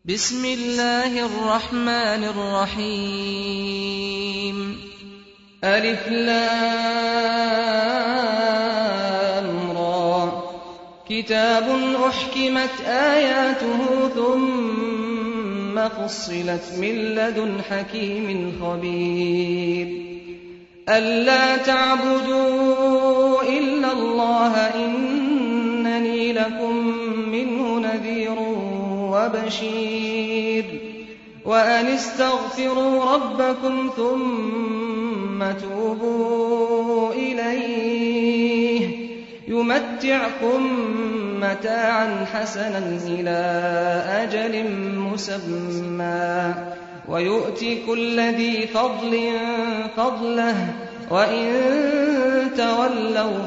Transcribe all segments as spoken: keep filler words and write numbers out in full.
بسم الله الرحمن الرحيم ألف لام را كتاب أحكمت آياته ثم فصلت من لدن حكيم خبير ألا تعبدوا إلا الله إنني لكم منه نذير وبشير وأن استغفروا ربكم ثم توبوا إليه يمتعكم متاعا حسنا إلى أجل مسمى ويؤتي كل ذي فضل فضله وإن تولوا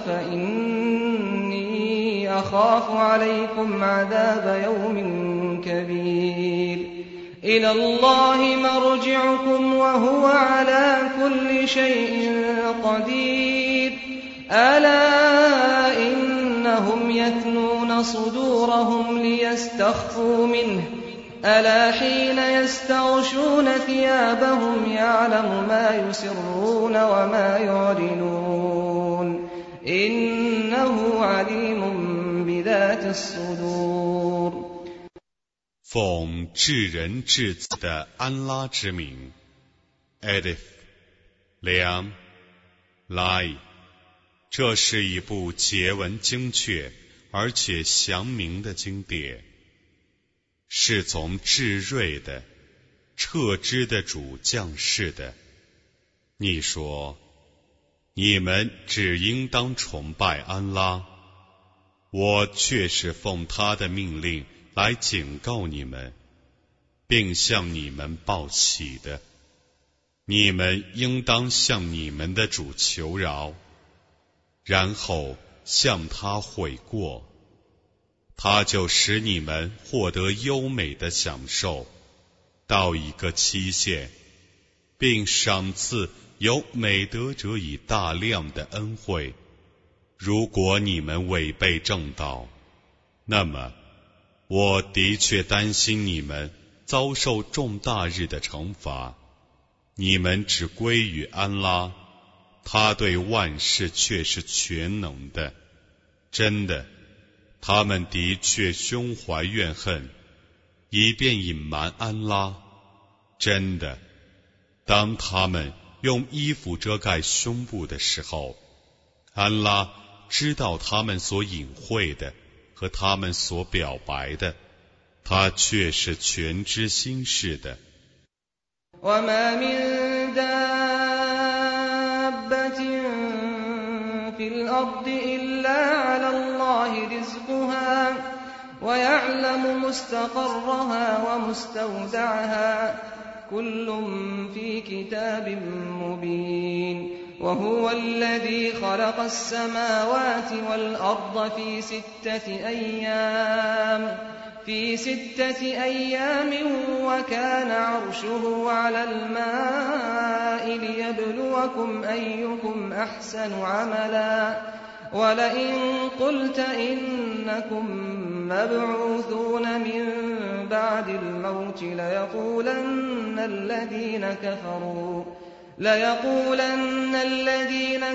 فإني أخاف عليكم عذاب يوم كبير إلى الله مرجعكم وهو على كل شيء قدير ألا إنهم يثنون صدورهم ليستخفوا منه ألا حين يستغشون ثيابهم يعلم ما يسرون وما يعلنون إنه عليم بذات الصدور 奉至仁至慈的安拉之名 Alif Lam Lai 这是一部结文精确而且详明的经典，是从至睿的彻知的主降世的。你说，你们只应当崇拜安拉，我却是奉他的命令来警告你们，并向你们报喜的。你们应当向你们的主求饶，然后向他悔过，他就使你们获得优美的享受，到一个期限，并赏赐有美德者以大量的恩惠。如果你们违背正道，那么我的确担心你们遭受重大日的惩罚。你们只归于安拉，他对万事却是全能的。真的，他们的确胸怀怨恨，以便隐瞒安拉。真的，当他们用衣服遮盖胸部的时候，安拉知道他们所隐晦的和他们所表白的，他却是全知心事的。 وما من دابة في الأرض إلا على الله رزقها ويعلم مستقرها ومستودعها كل في كتاب مبين وهو الذي خلق السماوات والأرض في ستة أيام في ستة أيام وكان عرشه على الماء ليبلوكم أيكم أحسن عملا ولئن قلت إنكم مبعوثون من بعد الموت ليقولن الذين كفروا ليقولن الذين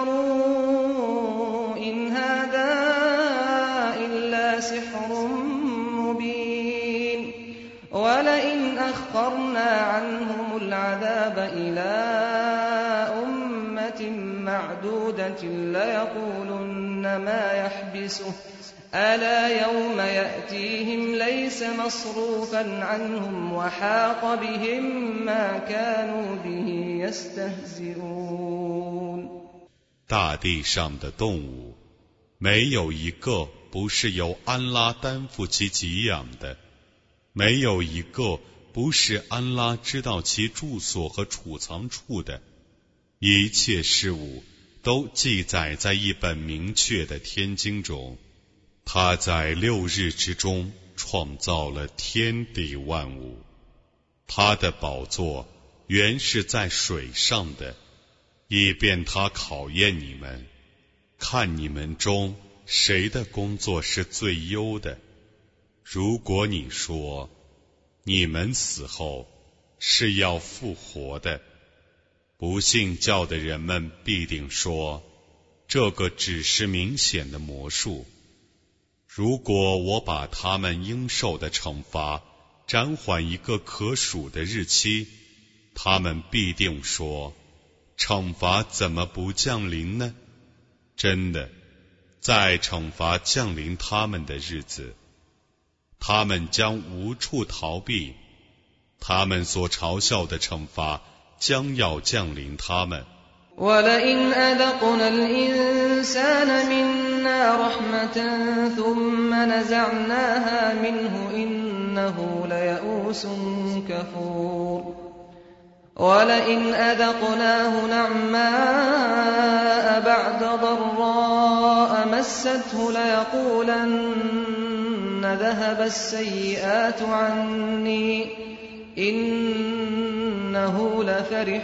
كفروا إن هذا إلا سحر مبين ولئن أخرنا عنهم العذاب إلى أمة معدودة ليقولن ما يحبسه ألا يوم يأتيهم ليس مصروفا عنهم وحاق بهم ما كانوا به يستهزئون 大地上的动物，没有一个不是由安拉担负其给养的，没有一个不是安拉知道其住所和储藏处的，一切事物都记载在一本明确的天经中。他在六日之中创造了天地万物，他的宝座原是在水上的，以便他考验你们，看你们中谁的工作是最优的。如果你说你们死后是要复活的。不信教的人们必定说，这个只是明显的魔术。如果我把他们应受的惩罚暂缓一个可数的日期，他们必定说，惩罚怎么不降临呢？真的，在惩罚降临他们的日子，他们将无处逃避，他们所嘲笑的惩罚将要降临他们。 وَلَئِنْ أَذَقْنَا الْإِنسَانَ مِنَّا رَحْمَةً ثُمَّ نَزَعْنَاهَا مِنْهُ إِنَّهُ لَيَئُوسٌ كَفُورٌ وَلَئِنْ أَذَقْنَاهُ نَعْمَاءَ بَعْدَ ضَرَّاءَ مَسَّتْهُ لَيَقُولَنَّ ذَهَبَ السَّيِّئَاتُ عَنِّي إِنَّهُ لَفَرِحٌ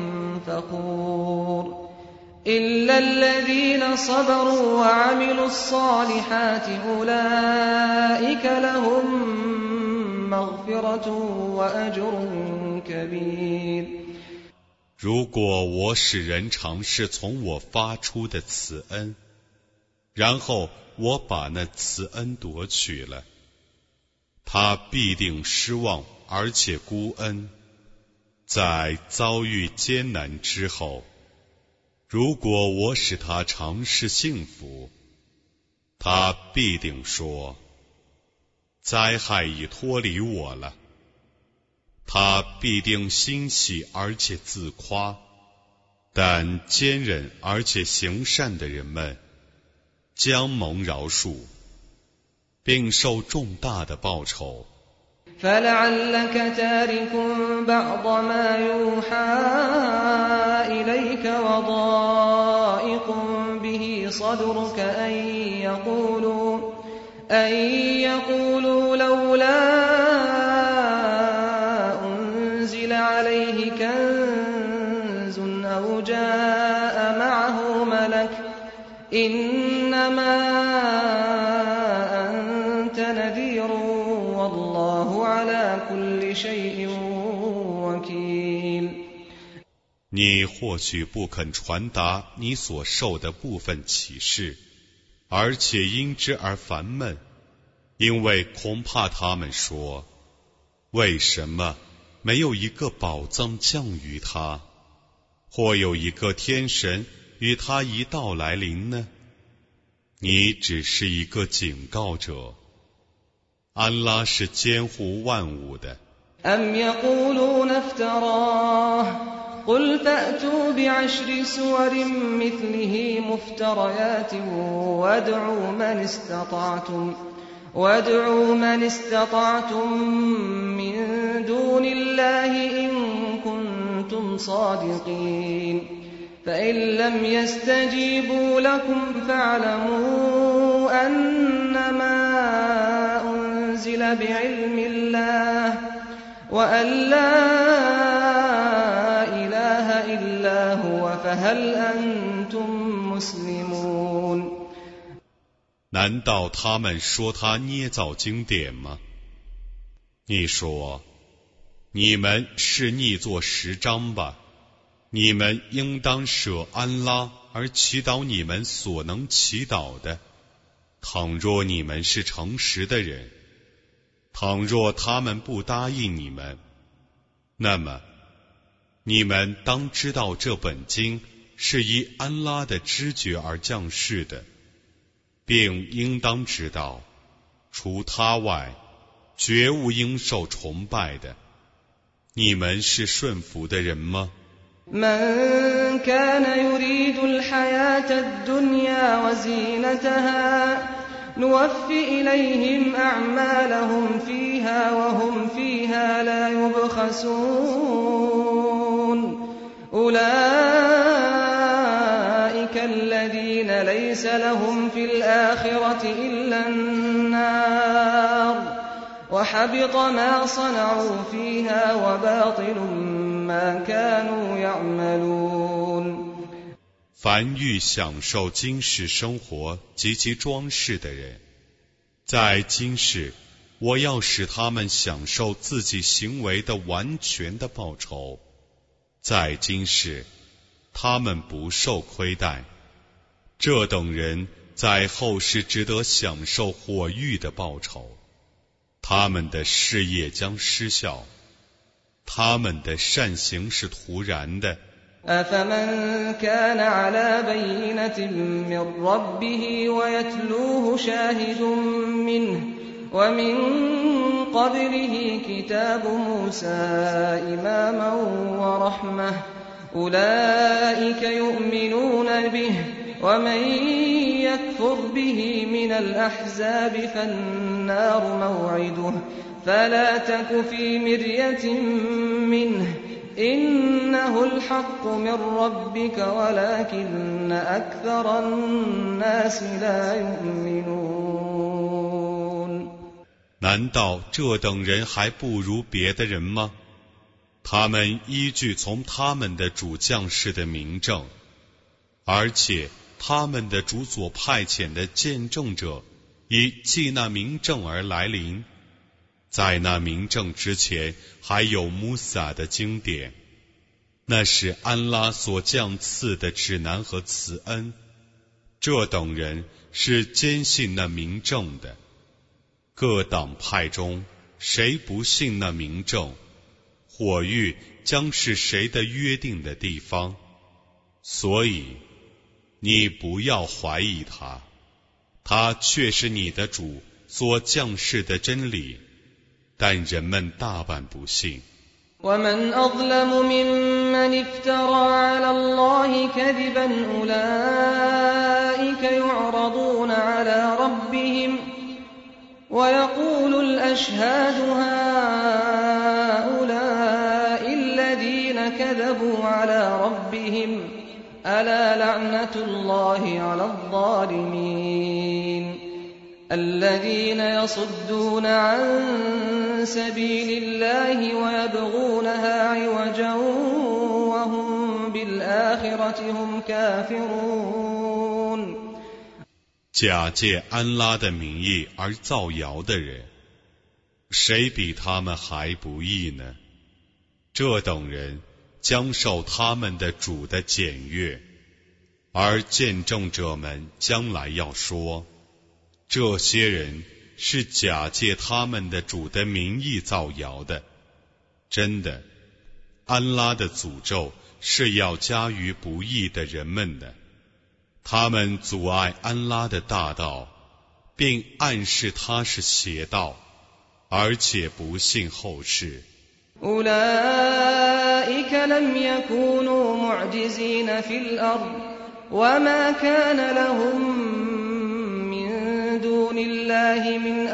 فخور إلا الذين صبروا وعملوا الصالحات أولئك لهم مغفرة وأجر كبير。 如果我使人尝试从我发出的慈恩，然后我把那慈恩夺取了，他必定失望而且孤恩。在遭遇艰难之后，如果我使他尝试幸福，他必定说，灾害已脱离我了。他必定欣喜而且自夸，但坚忍而且行善的人们将蒙饶恕，并受重大的报酬。 فَلَعَلَّكَ تَارِكٌ بَعْضَ مَا يُوحَىٰ إِلَيْكَ وَضَائِقٌ بِهِ صَدْرُكَ أَن يَقُولُوا أَن يَقُولُوا لَوْلَا أُنزِلَ عَلَيْهِ كَنزٌ أَوْ جَاءَ مَعَهُ مَلَكٌ إِنَّمَا أَنتَ نَذِيرٌ وَاللَّهُ عَلَى كُلِّ شَيْءٍ وَكِيلٌ。 你或许不肯传达你所受的部分启示，而且因之而烦闷，因为恐怕他们说，为什么没有一个宝藏降于他，或有一个天神与他一道来临呢？你只是一个警告者，安拉是监护万物的。 أَمْ يَقُولُونَ افْتَرَاهُ قُلْ فَأْتُوا بِعَشْرِ سُوَرٍ مِثْلِهِ مُفْتَرَيَاتٍ وَادْعُوا مَنِ اسْتَطَعْتُمْ وَادْعُوا مَنِ اسْتَطَعْتُم مِّن دُونِ اللَّهِ إِن كُنتُمْ صَادِقِينَ فَإِن لَّمْ يَسْتَجِيبُوا لَكُمْ فَاعْلَمُوا أَنَّمَا أُنزِلَ بِعِلْمِ اللَّهِ وَأَن لَّا إِلَٰهَ إِلَّا هُوَ فَهَلْ أَنتُم مُّسْلِمُونَ。 难道他们说他捏造经典吗？你说，你们是逆作十章吧？你们应当舍安拉而祈祷你们所能祈祷的。倘若你们是诚实的人，倘若他们不答应你们，那么你们当知道这本经是依安拉的知觉而降世的，并应当知道，除他外，绝无应受崇拜的。你们是顺服的人吗 من كان يريد الحياة الدنيا وزينتها نوف إليهم أعمالهم فيها وهم فيها لا يبخسون أولئك الذين ليس لهم في الآخرة إلا النار وحبط ما صنعوا فيها وباطل ما كانوا يعملون。 凡欲享受今世生活及其装饰的人，在今世我要使他们享受自己行为的完全的报酬，在今世他们不受亏待，这等人在后世值得享受火狱的报酬，他们的事业将失效，他们的善行是徒然的。 أفمن كان على بينة من ربه ويتلوه شاهد منه ومن قبله كتاب موسى إماما ورحمة أولئك يؤمنون به ومن يكفر به من الأحزاب فالنار موعده فلا تك في مرية منه إنه الحق من ربك ولكن أكثر الناس لا يؤمنون 难道这等人还不如别的人吗？他们依据从他们的主降世的明证，而且他们的主所派遣的见证者以继那明证而来临，在那明证之前还有穆萨的经典，那是安拉所降赐的指南和慈恩，这等人是坚信那明证的。各党派中谁不信那明证，火狱将是谁的约定的地方，所以你不要怀疑他，他却是你的主所降世的真理，但人们大半不信。 ومن أظلم ممن افترى على الله كذبا أولئك يعرضون على ربهم ويقول الأشهاد هؤلاء الذين كذبوا على ربهم ألا لعنة الله على الظالمين الذين يصدون عن سبيل الله ويبغونها عوجا وهم بالآخرة هم كافرون 假借安拉的名义而造谣的人，谁比他们还不义呢？这等人将受他们的主的检阅，而见证者们将来要说，这些人是假借他们的主的名义造谣的。真的，安拉的诅咒是要加于不义的人们的。他们阻碍安拉的大道，并暗示他是邪道，而且不信后世。 أولئك لم يكونوا معجزين في الأرض وما كان لهم من دون الله من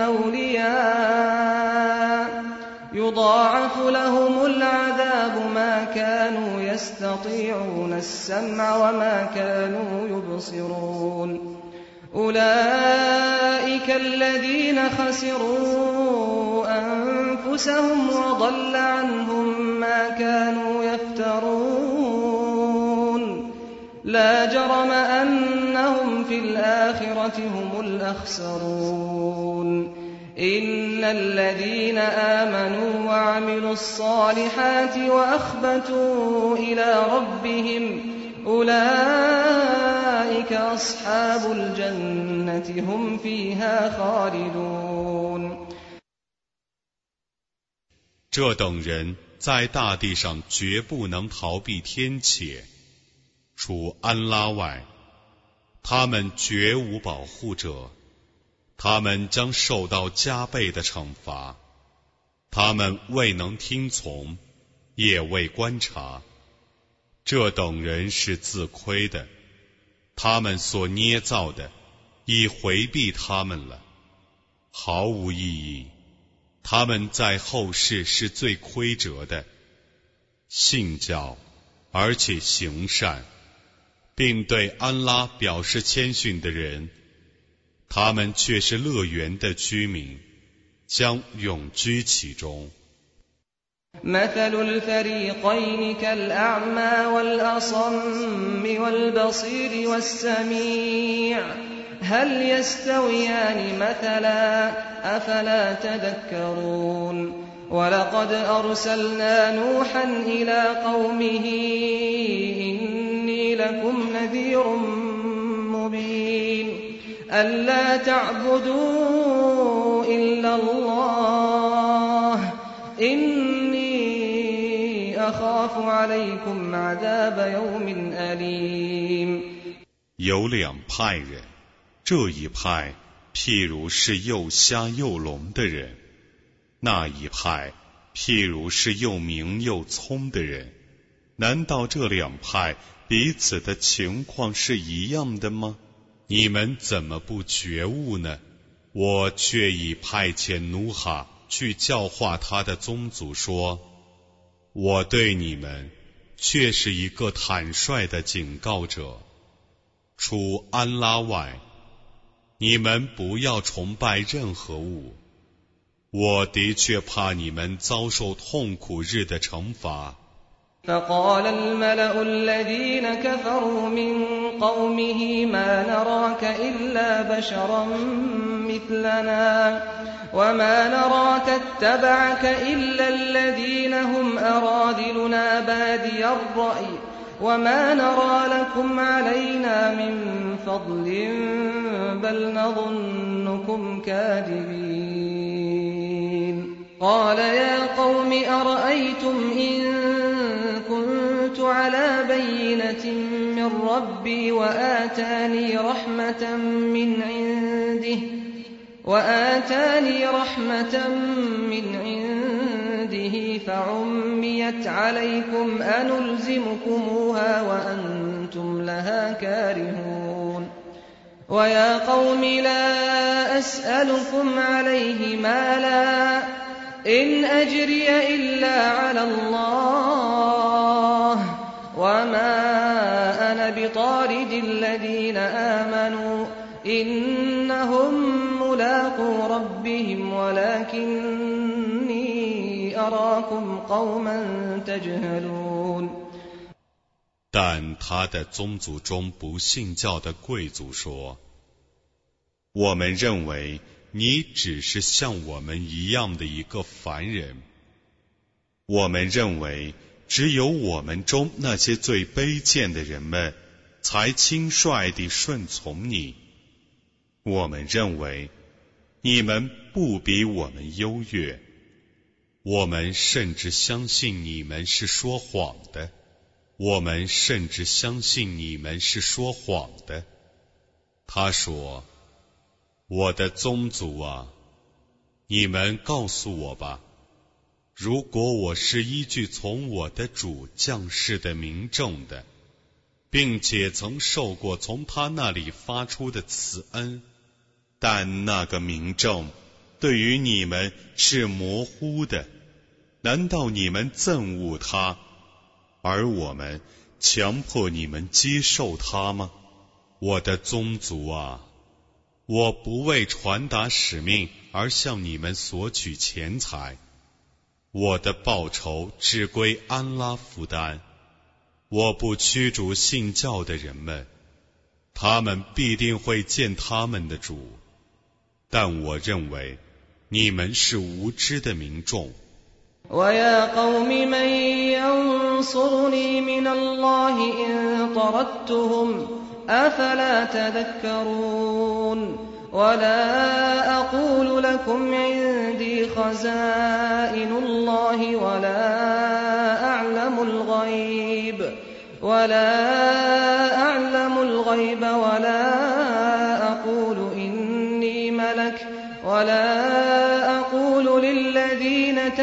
أولياء يضاعف لهم العذاب ما كانوا يستطيعون السمع وما كانوا يبصرون أولئك الذين خسروا أنفسهم وضل عنهم ما كانوا يفترون لا جرم أنهم في الآخرة هم الأخسرون إن الذين آمنوا وعملوا الصالحات وأخبتوا إلى ربهم أولئك أصحاب الجنة هم فيها خالدون 这等人在大地上绝不能逃避天谴，除安拉外，他们绝无保护者，他们将受到加倍的惩罚。他们未能听从，也未观察，这等人是自亏的，他们所捏造的已回避他们了，毫无意义。他们在后世是最亏折的。信教而且行善，并对安拉表示谦逊的人，他们却是乐园的居民，将永居其中。 مثل الفريقين كالأعمى والأصم والبصير والسميع هل يستويان مثلا أفلا تذكرون ولقد أرسلنا نوحا إلى قومه إني لكم نذير مبين ألا تعبدوا إلا الله إني أخاف عليكم عذاب يوم أليم。 有两派人，这一派譬如是又瞎又聋的人，那一派譬如是又明又聪的人。难道这两派彼此的情况是一样的吗？你们怎么不觉悟呢？我却已派遣努哈去教化他的宗族说，我对你们却是一个坦率的警告者，除安拉外，你们不要崇拜任何物，我的确怕你们遭受痛苦日的惩罚。 فقال الملأ الذين كفروا من قومه ما نراك إلا بشرا مثلنا وما نراك اتبعك إلا الذين هم أراذلنا بادي الرأي وما نرى لكم علينا من فضل بل نظنكم كاذبين قال يا قوم أرأيتم إن كنت على بينة من ربي وآتاني رحمة من عنده وآتاني رحمة من عنده فعميت عليكم أنلزمكموها وأنتم لها كارهون ويا قوم لا أسألكم عليه مالا إن أجري إلا على الله وما أنا بطارد الذين آمنوا إنهم ملاقو ربهم ولكني أراكم قوما تجهلون。 但他的宗族中不信教的贵族说，我们认为你只是像我们一样的一个凡人，我们认为只有我们中那些最卑贱的人们才轻率地顺从你，我们认为你们不比我们优越，我们甚至相信你们是说谎的，我们甚至相信你们是说谎的。他说，我的宗族啊，你们告诉我吧，如果我是依据从我的主降世的明证的，并且曾受过从他那里发出的慈恩，但那个明证对于你们是模糊的，难道你们憎恶他，而我们强迫你们接受他吗？我的宗族啊，我不为传达使命而向你们索取钱财，我的报酬只归安拉负担，我不驱逐信教的人们，他们必定会见他们的主，但我认为你们是无知的民众。 وَيَا قَوْمِ مَنْ يَنْصُرُنِي مِنَ اللَّهِ إِنْ طَرَدتُّهُمْ أَفَلَا تَذَكَّرُونَ ولا أقول لكم عندي خزائن الله ولا أعلم الغيب ولا أعلم الغيب ولا أقول إني ملك ولا أقول للذين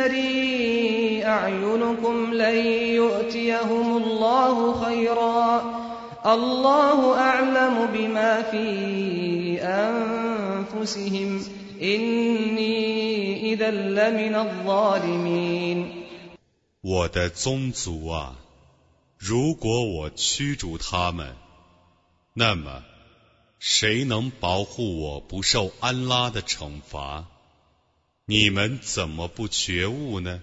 تزدري أعينكم لن يؤتيهم الله خيرا الله أعلم بما في أنفسهم إني إذا لمن الظالمين。 我的宗族啊，如果我驱逐他们，那么谁能保护我不受安拉的惩罚？你们怎么不觉悟呢？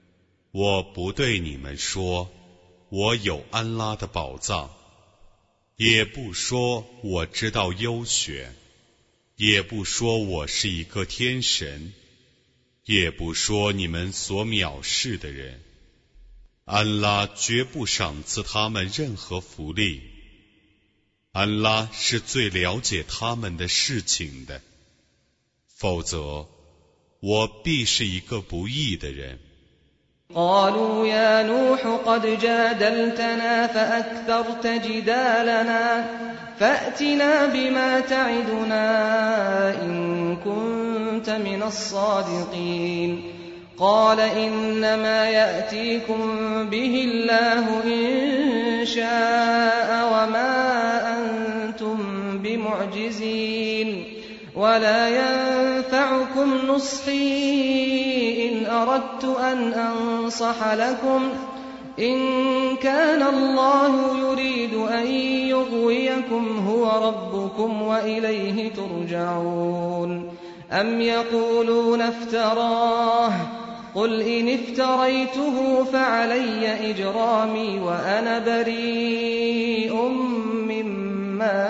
我不对你们说，我有安拉的宝藏。 也不说我知道优选，也不说我是一个天神，也不说你们所藐视的人。安拉绝不赏赐他们任何福利，安拉是最了解他们的事情的，否则我必是一个不义的人。 قالوا يا نوح قد جادلتنا فأكثرت جدالنا فأتنا بما تعدنا إن كنت من الصادقين قال إنما يأتيكم به الله إن شاء وما أنتم بمعجزين ولا ينفعكم نصحي إن أردت أن أنصح لكم إن كان الله يريد أن يغويكم هو ربكم وإليه ترجعون أم يقولون افتراه قل إن افتريته فعلي إجرامي وأنا بريء مما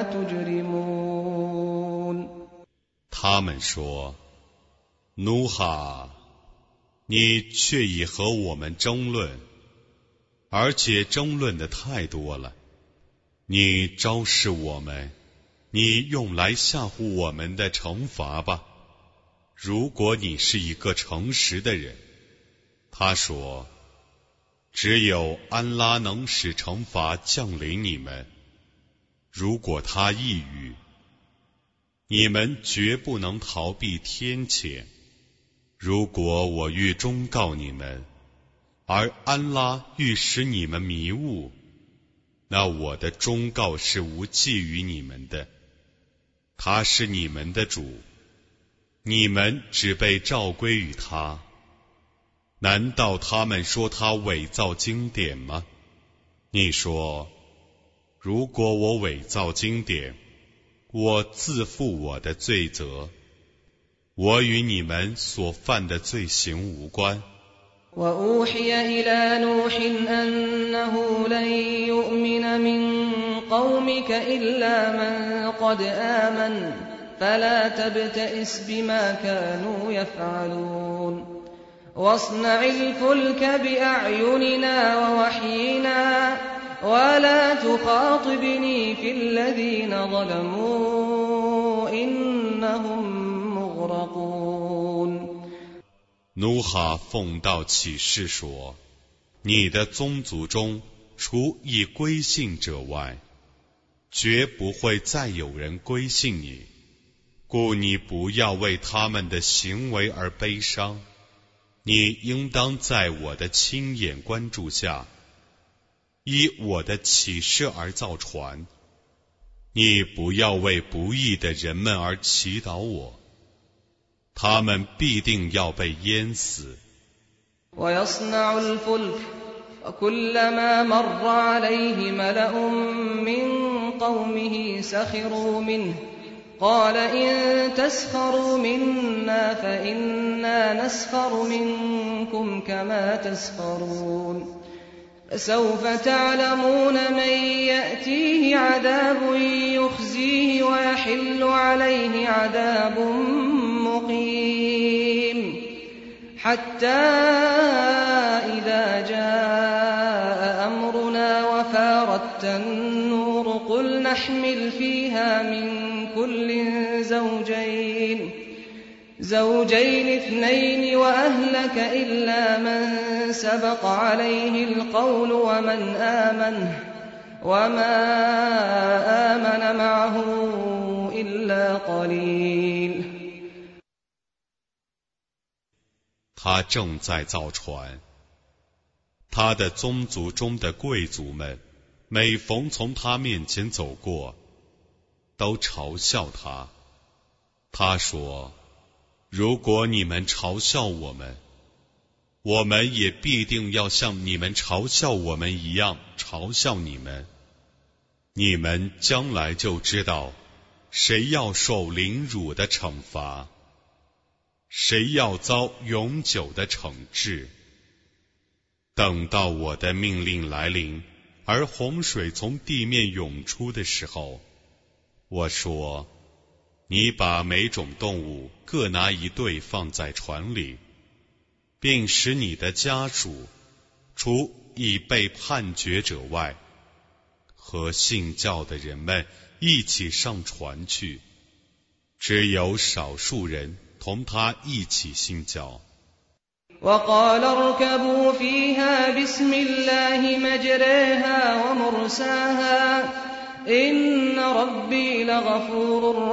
تجرمون 他们说，努哈，你却已和我们争论，而且争论的太多了。你昭示我们，你用来吓唬我们的惩罚吧。如果你是一个诚实的人。他说，只有安拉能使惩罚降临你们，如果他抑郁，你们绝不能逃避天谴。如果我欲忠告你们，而安拉欲使你们迷雾，那我的忠告是无济于你们的。他是你们的主，你们只被召归于他。难道他们说他伪造经典吗？你说，如果我伪造经典，我自负我的罪责，我与你们所犯的罪行无关。 وأوحي إلى نوح أنه لن يؤمن من قومك إلا من قد آمن فلا تبتئس بما كانوا يفعلون واصنع الفلك بأعيننا ووحينا ولا تخاطبني في الذين ظلموا إنهم مغرقون 努哈奉道起誓说，你的宗族中除已归信者外，绝不会再有人归信你，故你不要为他们的行为而悲伤，你应当在我的亲眼关注下，依我的启示而造船，你不要为不义的人们而祈祷我，他们必定要被淹死。 ويصنع الفلك وكلما مر عليه ملأ من قومه سخروا منه قال إن تسخروا منا فإنا نسخر منكم كما تسخرون فسوف تعلمون من يأتيه عذاب يخزيه ويحل عليه عذاب مقيم حتى إذا جاء أمرنا وفارت النور قل نحمل فيها من كل زوجين زوجين اثنين وأهلك إلا من سبق عليه القول ومن آمن وما آمن معه إلا قليل 他正在造船，他的宗族中的贵族们每逢从他面前走过，都嘲笑他。他说，如果你们嘲笑我们，我们也必定要像你们嘲笑我们一样嘲笑你们。你们将来就知道谁要受凌辱的惩罚，谁要遭永久的惩治。等到我的命令来临， 而洪水从地面涌出的时候，我说，你把每种动物各拿一对放在船里，并使你的家属除已被判决者外，和信教的人们一起上船去，只有少数人同他一起信教。 وقال اركبوا فيها بسم الله مجريها ومرساها إن ربي لغفور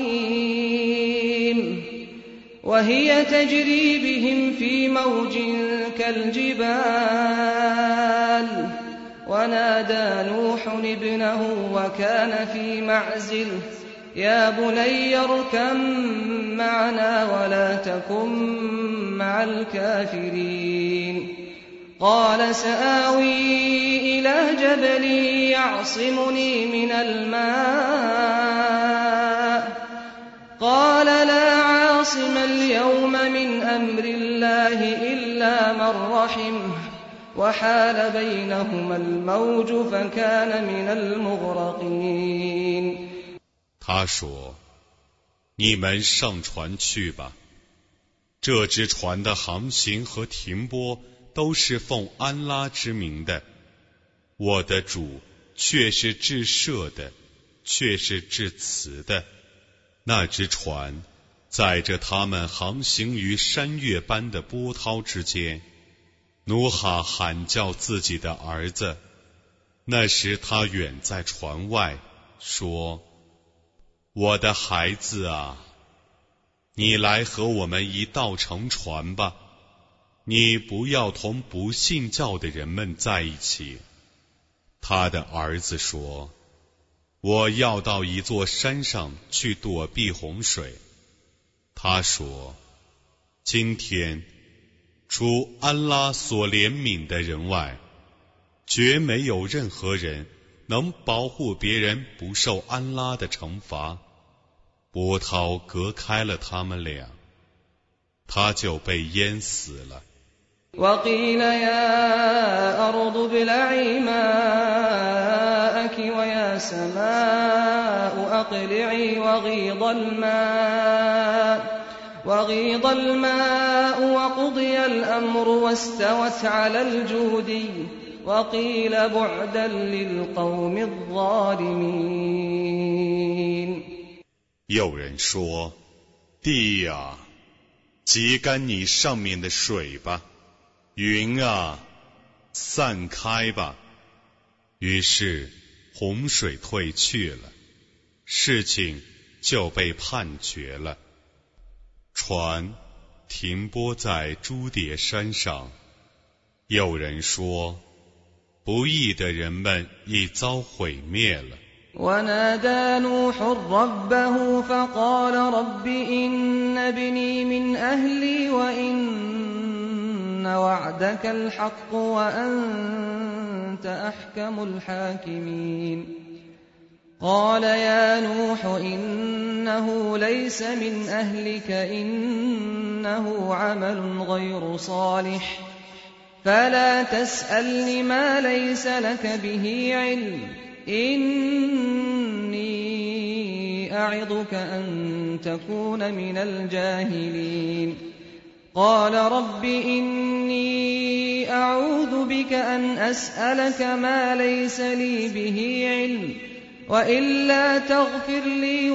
رحيم وهي تجري بهم في موج كالجبال ونادى نوح ابنه وكان في معزل يا بني اركب معنا ولا تكن مع الكافرين قال سآوي إلى جبل يعصمني من الماء قال لا عاصم اليوم من أمر الله إلا من رحمه وحال بينهما الموج فكان من المغرقين 他说，你们上船去吧，这只船的航行和停泊都是奉安拉之名的，我的主却是至赦的，却是至慈的。那只船载着他们航行于山岳般的波涛之间，努哈喊叫自己的儿子，那时他远在船外，说，我的孩子啊，你来和我们一道乘船吧，你不要同不信教的人们在一起。他的儿子说，我要到一座山上去躲避洪水。他说，今天除安拉所怜悯的人外，绝没有任何人能保护别人不受安拉的惩罚。波涛隔开了他们俩，他就被淹死了。 وقيل يا أرض ابلعي ماءك ويا سماء أقلعي وغيض الماء وغيض الماء وقضي الأمر واستوت على الجودي وقيل بعدا للقوم الظالمين。 有人说，地呀，挤干你上面的水吧，云啊，散开吧。于是洪水退去了，事情就被判决了。船停泊在朱迭山上。有人说，不义的人们已遭毁灭了。 ونادى نوح ربه فقال رب إن ابني من أهلي وإن وعدك الحق وأنت أحكم الحاكمين قال يا نوح إنه ليس من أهلك إنه عمل غير صالح فلا تسألني ما ليس لك به علم إني أعظك أن تكون من الجاهلين قال رب إني أعوذ بك أن أسألك ما ليس لي به علم وإلا تغفر لي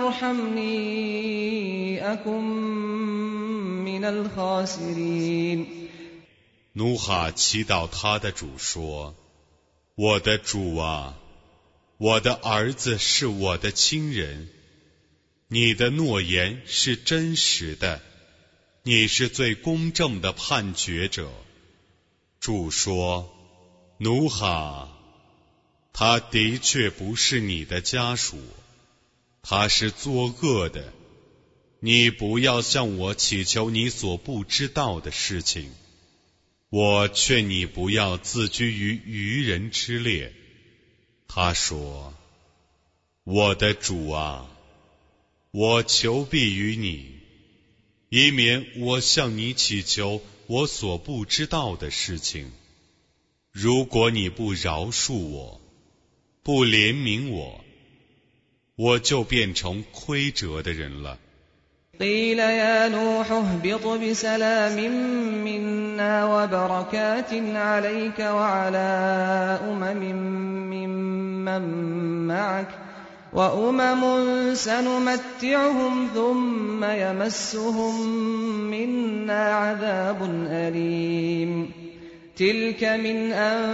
وترحمني أكن من الخاسرين。 努哈祈祷他的主说，我的主啊，我的儿子是我的亲人，你的诺言是真实的，你是最公正的判决者。主说，努哈，他的确不是你的家属，他是作恶的，你不要向我祈求你所不知道的事情。我劝你不要自居于愚人之列。他说，我的主啊，我求庇于你，以免我向你祈求我所不知道的事情。 如果你不饶恕我，不怜悯我，我就变成亏折的人了。 قيل يا نوح اهبط بسلام منا وبركات عليك وعلى أمم ممن معك وأمم سنمتعهم ثم يمسهم منا عذاب أليم تلك من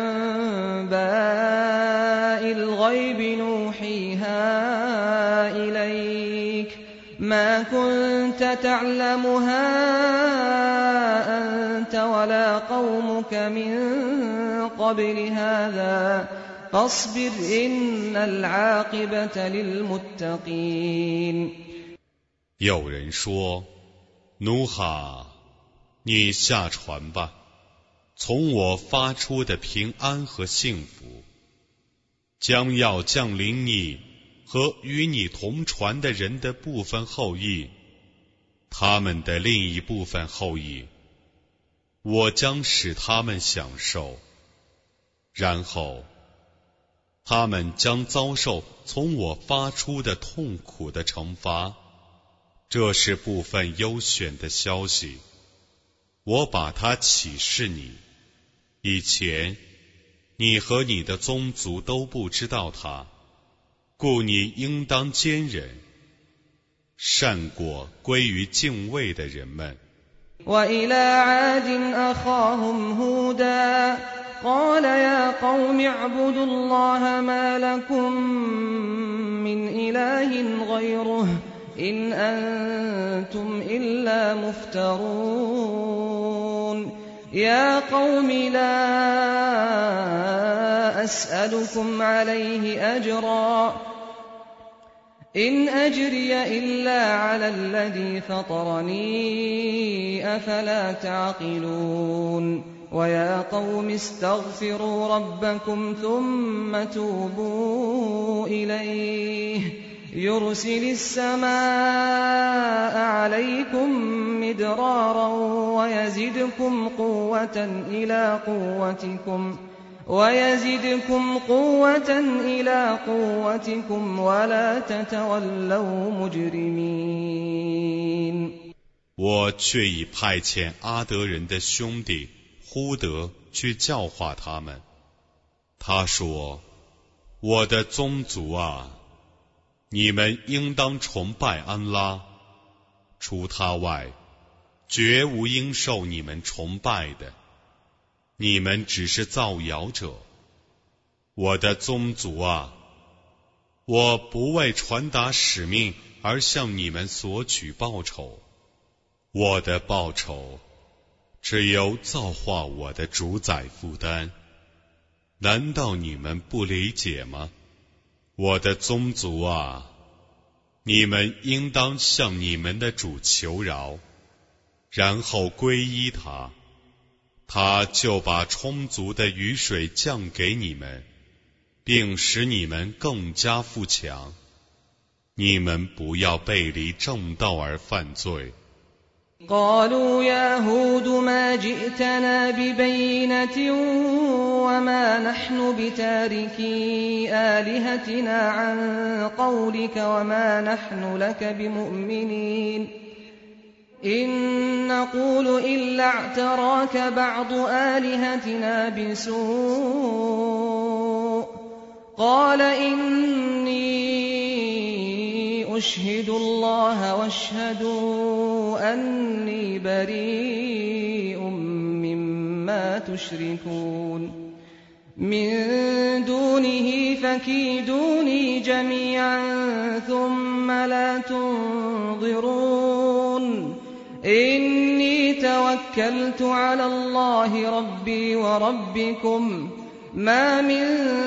أنباء الغيب نوحيها إليك ما كنت تعلمها أنت ولا قومك من قبل هذا فاصبر إن العاقبة للمتقين。 有人说，努哈，你下船吧，从我发出的平安和幸福将要降临你和与你同船的人的部分后裔，他们的另一部分后裔，我将使他们享受，然后他们将遭受从我发出的痛苦的惩罚。这是部分优选的消息，我把它启示你，以前你和你的宗族都不知道它，故你应当坚忍，善果归于敬畏的人们。 وإلى عاد أخاهم هودا قال يا قوم اعبدوا الله ما لكم من إله غيره إن أنتم إلا مفترون يا قوم لا أسألكم عليه أجرا إن أجري إلا على الذي فطرني أفلا تعقلون ويا قوم استغفروا ربكم ثم توبوا إليه يرسل السماء عليكم مدرارا ويزدكم قوة إلى قوتكم ويزدكم قوة إلى قوتكم ولا تتولوا مجرمين。 我却已派遣阿德人的兄弟呼德去教化他们。他说：“我的宗族啊，你们应当崇拜安拉，除他外，绝无应受你们崇拜的。你们只是造谣者。我的宗族啊，我不为传达使命而向你们索取报酬，我的报酬只由造化我的主宰负担。难道你们不理解吗？我的宗族啊，你们应当向你们的主求饶，然后皈依他，他就把充足的雨水降给你们，并使你们更加富强。你们不要背离正道而犯罪。 قالوا يا هود ما جئتنا ببينة وما نحن بتاركي آلهتنا عن قولك وما نحن لك بمؤمنين إن نقول إلا اعتراك بعض آلهتنا بسوء قال إني أشهد الله واشهدوا أني بريء مما تشركون من دونه فكيدوني جميعا ثم لا تنظرون إني توكلت على الله ربي وربكم ما من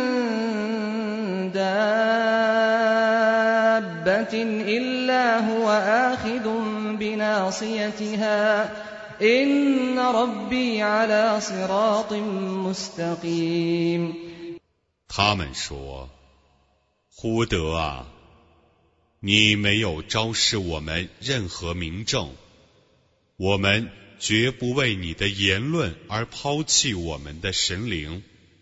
دابة إلا هو آخذ بناصيتها إن ربي على صراط مستقيم。 他们说：“呼德啊，你没有昭示我们任何明证，我们绝不为你的言论而抛弃我们的神灵。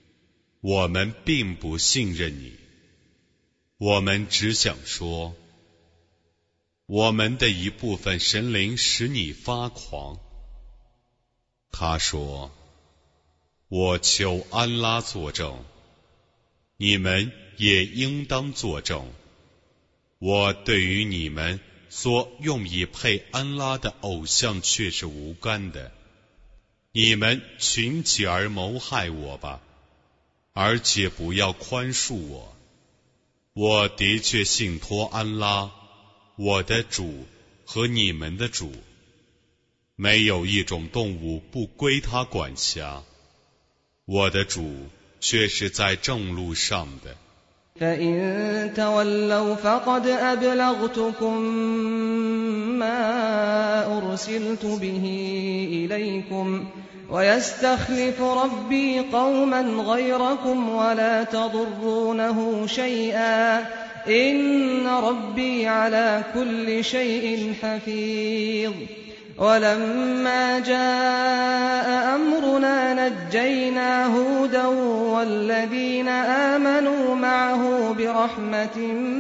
我们并不信任你，我们只想说，我们的一部分神灵使你发狂。他说，我求安拉作证，你们也应当作证，我对于你们所用以配安拉的偶像却是无干的。你们群起而谋害我吧，而且不要宽恕我。我的确信托安拉，我的主和你们的主，没有一种动物不归他管辖，我的主却是在正路上的。 فإن تولوا فقد أبلغتكم ما أرسلت به إليكم ويستخلف ربي قوما غيركم ولا تضرونه شيئا إن ربي على كل شيء حفيظ ولما جاء أمرنا نجينا هودا والذين آمنوا معه برحمة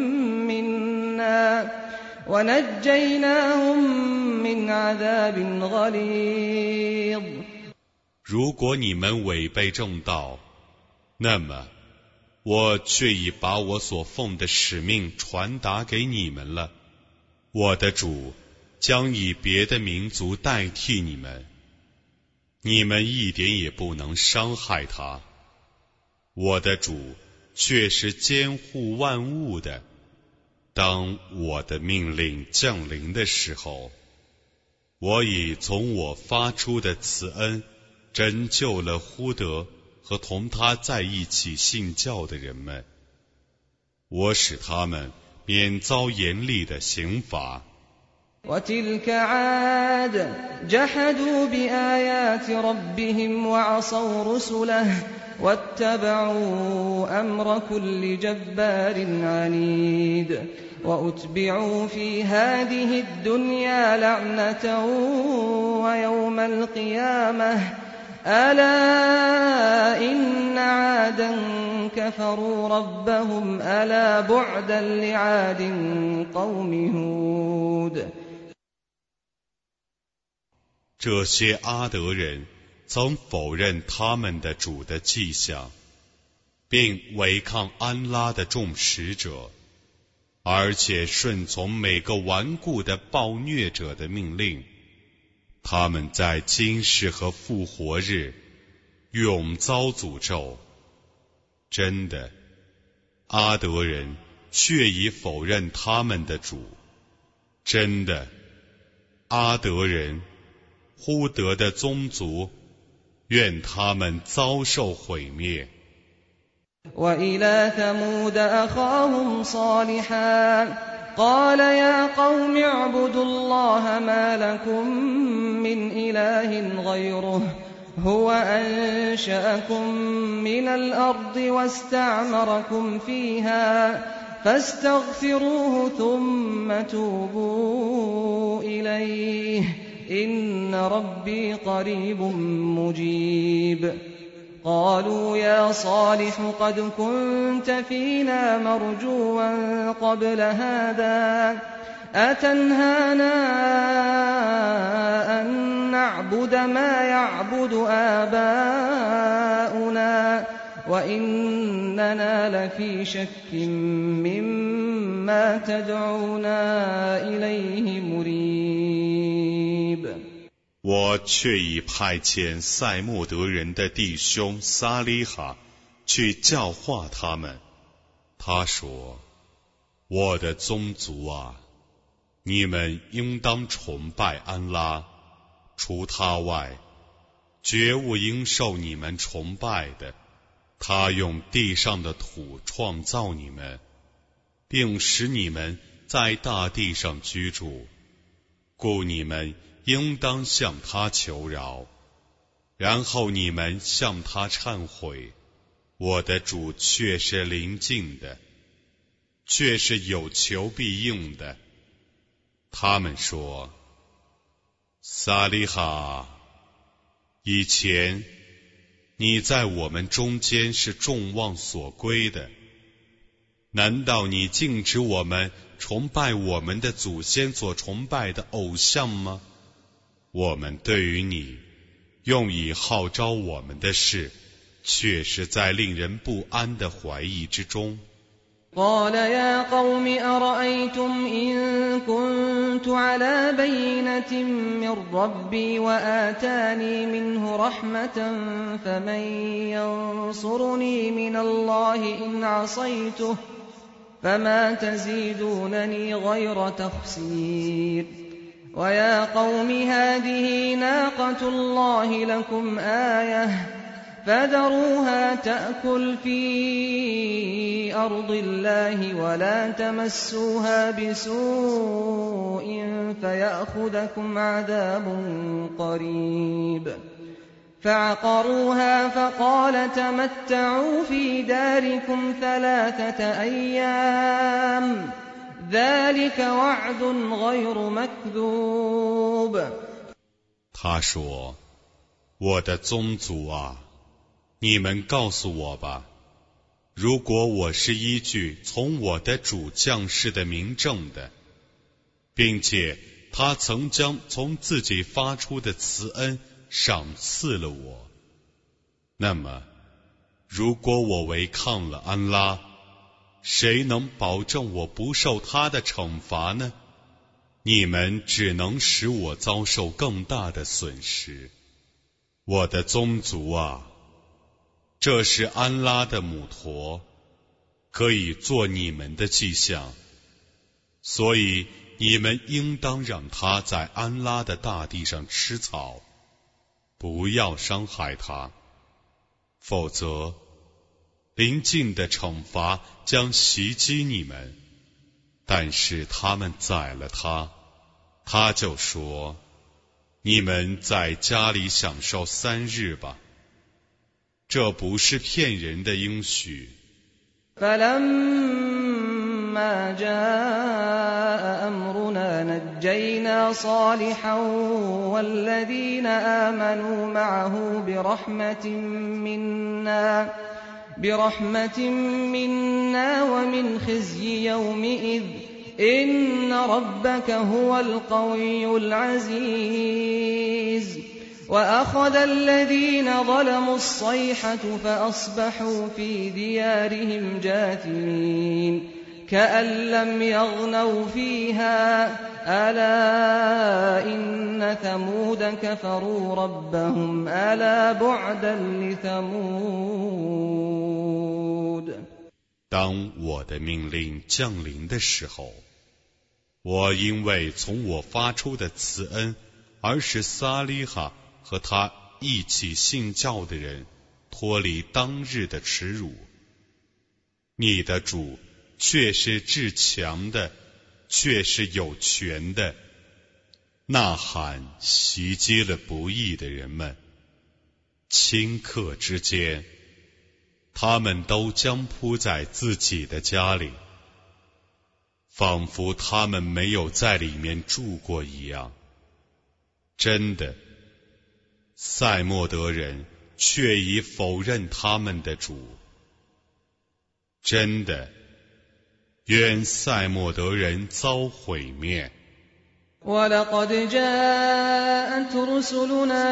منا ونجيناهم من عذاب غليظ。 如果你们违背正道，那么我却已把我所奉的使命传达给你们了。我的主将以别的民族代替你们，你们一点也不能伤害他。我的主却是监护万物的。当我的命令降临的时候，我已从我发出的慈恩拯救了呼德和同他在一起信教的人们，我使他们免遭严厉的刑罚。 وتلك عاد جحدوا بآيات ربهم وعصوا رسله واتبعوا أمر كل جبار عنيد وأتبعوا في هذه الدنيا لعنة ويوم القيامة ألا إن عادا كفروا ربهم ألا بعدا لعاد قوم هود。 这些阿德人曾否认他们的主的迹象，并违抗安拉的众使者，而且顺从每个顽固的暴虐者的命令。他们在今世和复活日永遭诅咒。真的，阿德人确已否认他们的主。真的，阿德人呼德的宗族，愿他们遭受毁灭。 وإلى ثمود أخاهم صالحا قال يا قوم اعبدوا الله ما لكم من إله غيره هو أنشأكم من الأرض واستعمركم فيها فاستغفروه ثم توبوا إليه إن ربي قريب مجيب。قالوا يا صالح قد كنت فينا مرجوا قبل هذا أتنهانا أن نعبد ما يعبد آباؤنا وإننا لفي شك مما تدعونا إليه مريب。 我却已派遣塞莫德人的弟兄撒利哈去教化他们。他说，我的宗族啊，你们应当崇拜安拉，除他外，绝无应受你们崇拜的。他用地上的土创造你们，并使你们在大地上居住，故你们应当向他求饶，然后你们向他忏悔。我的主却是临近的，却是有求必应的。他们说，萨利哈，以前你在我们中间是众望所归的。难道你禁止我们崇拜我们的祖先所崇拜的偶像吗？我们对于你用以号召我们的事，却是在令人不安的怀疑之中。 قال يا قوم أرأيتم إن كنت على بينة من ربي وآتاني منه رحمة فمن ينصرني من الله إن عصيته فما تزيدونني غير تخسير ويا قوم هذه ناقة الله لكم آية فذروها تأكل في أرض الله ولا تمسوها بسوء فيأخذكم عذاب قريب فعقروها فقال تمتعوا في داركم ثلاثة أيام ذلك وعد غير مكذوب。 他说：“我的宗族啊，你们告诉我吧，如果我是依据从我的主降世的明证的，并且他曾将从自己发出的慈恩赏赐了我，那么如果我违抗了安拉，谁能保证我不受他的惩罚呢？你们只能使我遭受更大的损失。我的宗族啊，这是安拉的母驼，可以做你们的迹象，所以你们应当让它在安拉的大地上吃草，不要伤害它，否则临近的惩罚将袭击你们。但是他们宰了他，他就说：你们在家里享受三日吧，这不是骗人的应许。 فلما جاء أمرنا نجينا صالحا والذين آمنوا معه برحمة منا برحمة منا ومن خزي يومئذ إن ربك هو القوي العزيز وأخذ الذين ظلموا الصيحة فأصبحوا في ديارهم جاثمين كأن لم يغنوا فيها ألا إن ثمود كفروا ربهم ألا بعدا لثمود。 当我的命令降临的时候，我因为从我发出的慈恩而使撒利哈和他一起信教的人脱离当日的耻辱。你的主却是至强的，却是有权的。呐喊袭击了不义的人们，顷刻之间，他们都将扑在自己的家里，仿佛他们没有在里面住过一样。真的，塞莫德人却已否认他们的主。真的，愿塞莫德人遭毁灭。 ولقد جاءت رسلنا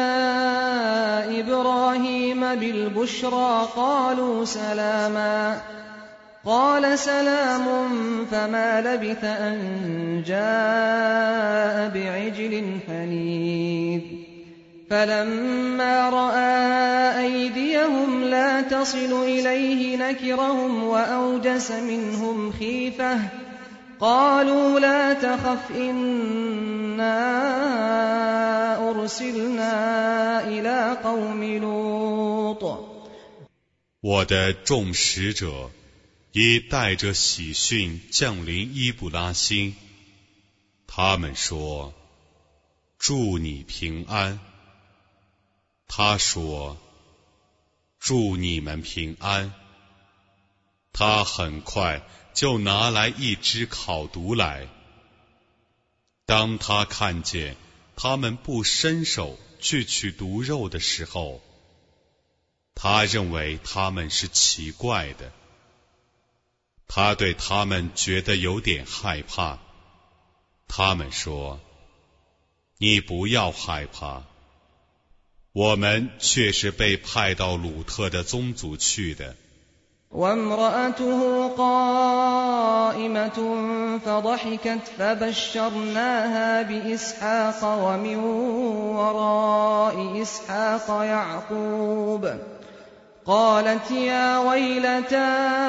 إبراهيم بالبشرى قالوا سلاما قال سلام فما لبث أن جاء بعجل حنيذ فلما رأى أيديهم لا تصل إليه نكرهم وأوجس منهم خيفة قالوا لا تخف إنا أرسلنا إلى قوم لوط。 我的众使者已带着喜讯降临伊布拉欣，他们说：祝你平安。他说：祝你们平安。他很快就拿来一只烤犊来。当他看见他们不伸手去取犊肉的时候， 他认为他们是奇怪的，他对他们觉得有点害怕。他们说：你不要害怕，我们却是被派到鲁特的宗族去的。 وامرأته قائمة فضحكت فبشرناها بإسحاق ومن وراء إسحاق يعقوب قالت يا ويلتى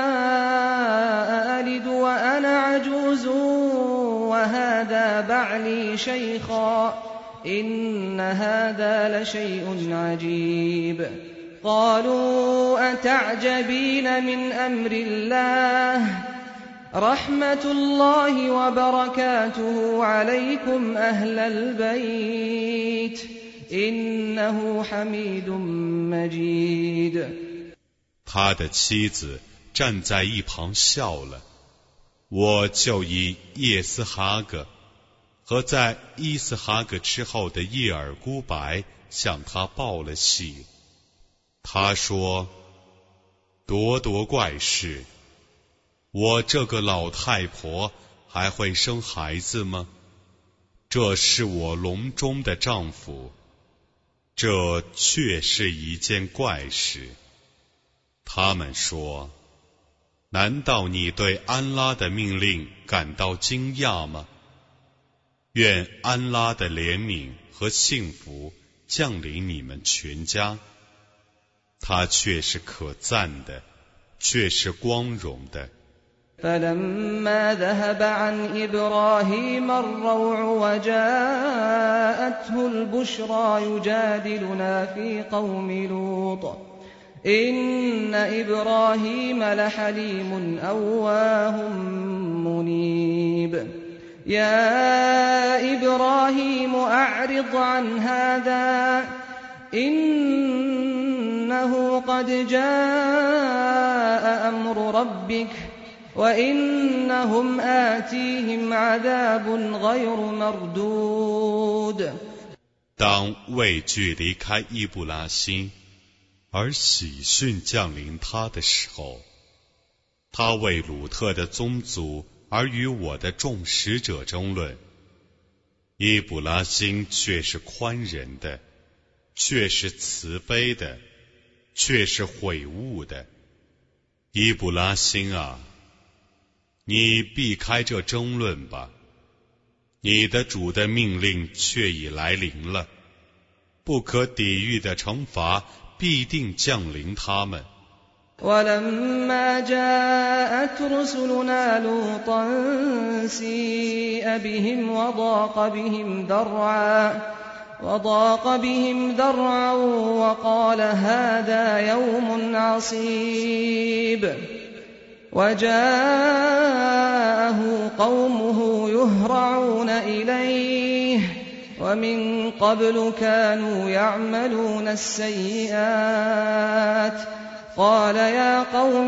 أألد وأنا عجوز وهذا بعلي شيخا إن هذا لشيء عجيب قالوا أتعجبين من أمر الله رحمة الله وبركاته عليكم أهل البيت إنه حميد مجيد。 他的妻子站在一旁笑了，我就以叶斯哈格和在伊斯哈格之后的叶尔孤白向他报了喜。他说：多多怪事，我这个老太婆还会生孩子吗？这是我笼中的丈夫，这确是一件怪事。他们说：难道你对安拉的命令感到惊讶吗？愿安拉的怜悯和幸福降临你们全家，他却是可赞的，却是光荣的。 فلما ذهب عن إبراهيم الروع وجاءته البشرى يجادلنا في قوم لوط إن إبراهيم لحليم أواه منيب يا إبراهيم أعرض عن هذا إنه قد جاء أمر ربك وإنهم آتيهم عذاب غير مردود。 当畏惧离开伊布拉欣，而喜讯降临他的时候，他为鲁特的宗族而与我的众使者争论。伊布拉欣却是宽仁的，却是慈悲的，却是悔悟的。伊布拉欣啊，你避开这争论吧，你的主的命令却已来临了，不可抵御的惩罚必定降临他们。 ولما جاءت رسلنا لوطا سيء بهم وضاق بهم ذرعا وضاق بهم ذرعا وقال هذا يوم عصيب وجاءه قومه يهرعون إليه ومن قبل كانوا يعملون السيئات قال يا قوم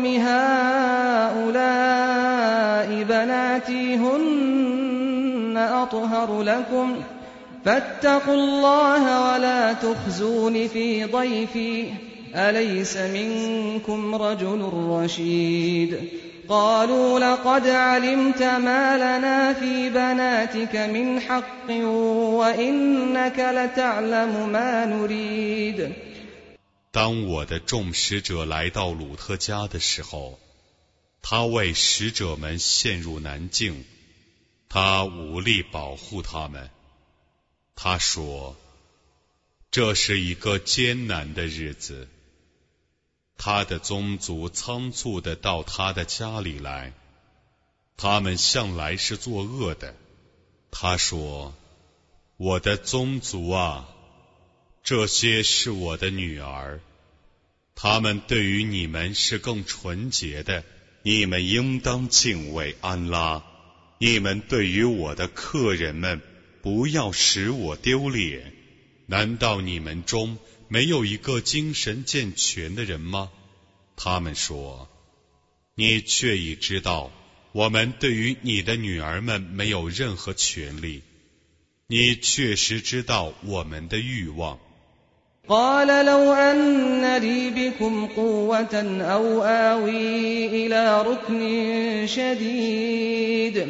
هؤلاء بناتي هن أطهر لكم فاتقوا الله ولا تخزون في ضيفي أليس منكم رجل رشيد قالوا لقد علمت ما لنا في بناتك من حق وإنك لتعلم ما نريد。 当我的众使者来到鲁特家的时候，他为使者们陷入难境，他无力保护他们。他说：这是一个艰难的日子。他的宗族仓促地到他的家里来，他们向来是作恶的。他说：我的宗族啊，这些是我的女儿，他们对于你们是更纯洁的，你们应当敬畏安拉。你们对于我的客人们不要使我丢脸。难道你们中没有一个精神健全的人吗？他们说：你却已知道，我们对于你的女儿们没有任何权利。你确实知道我们的欲望。 قال لو أن لي بكم قوة أو آوي إلى ركن شديد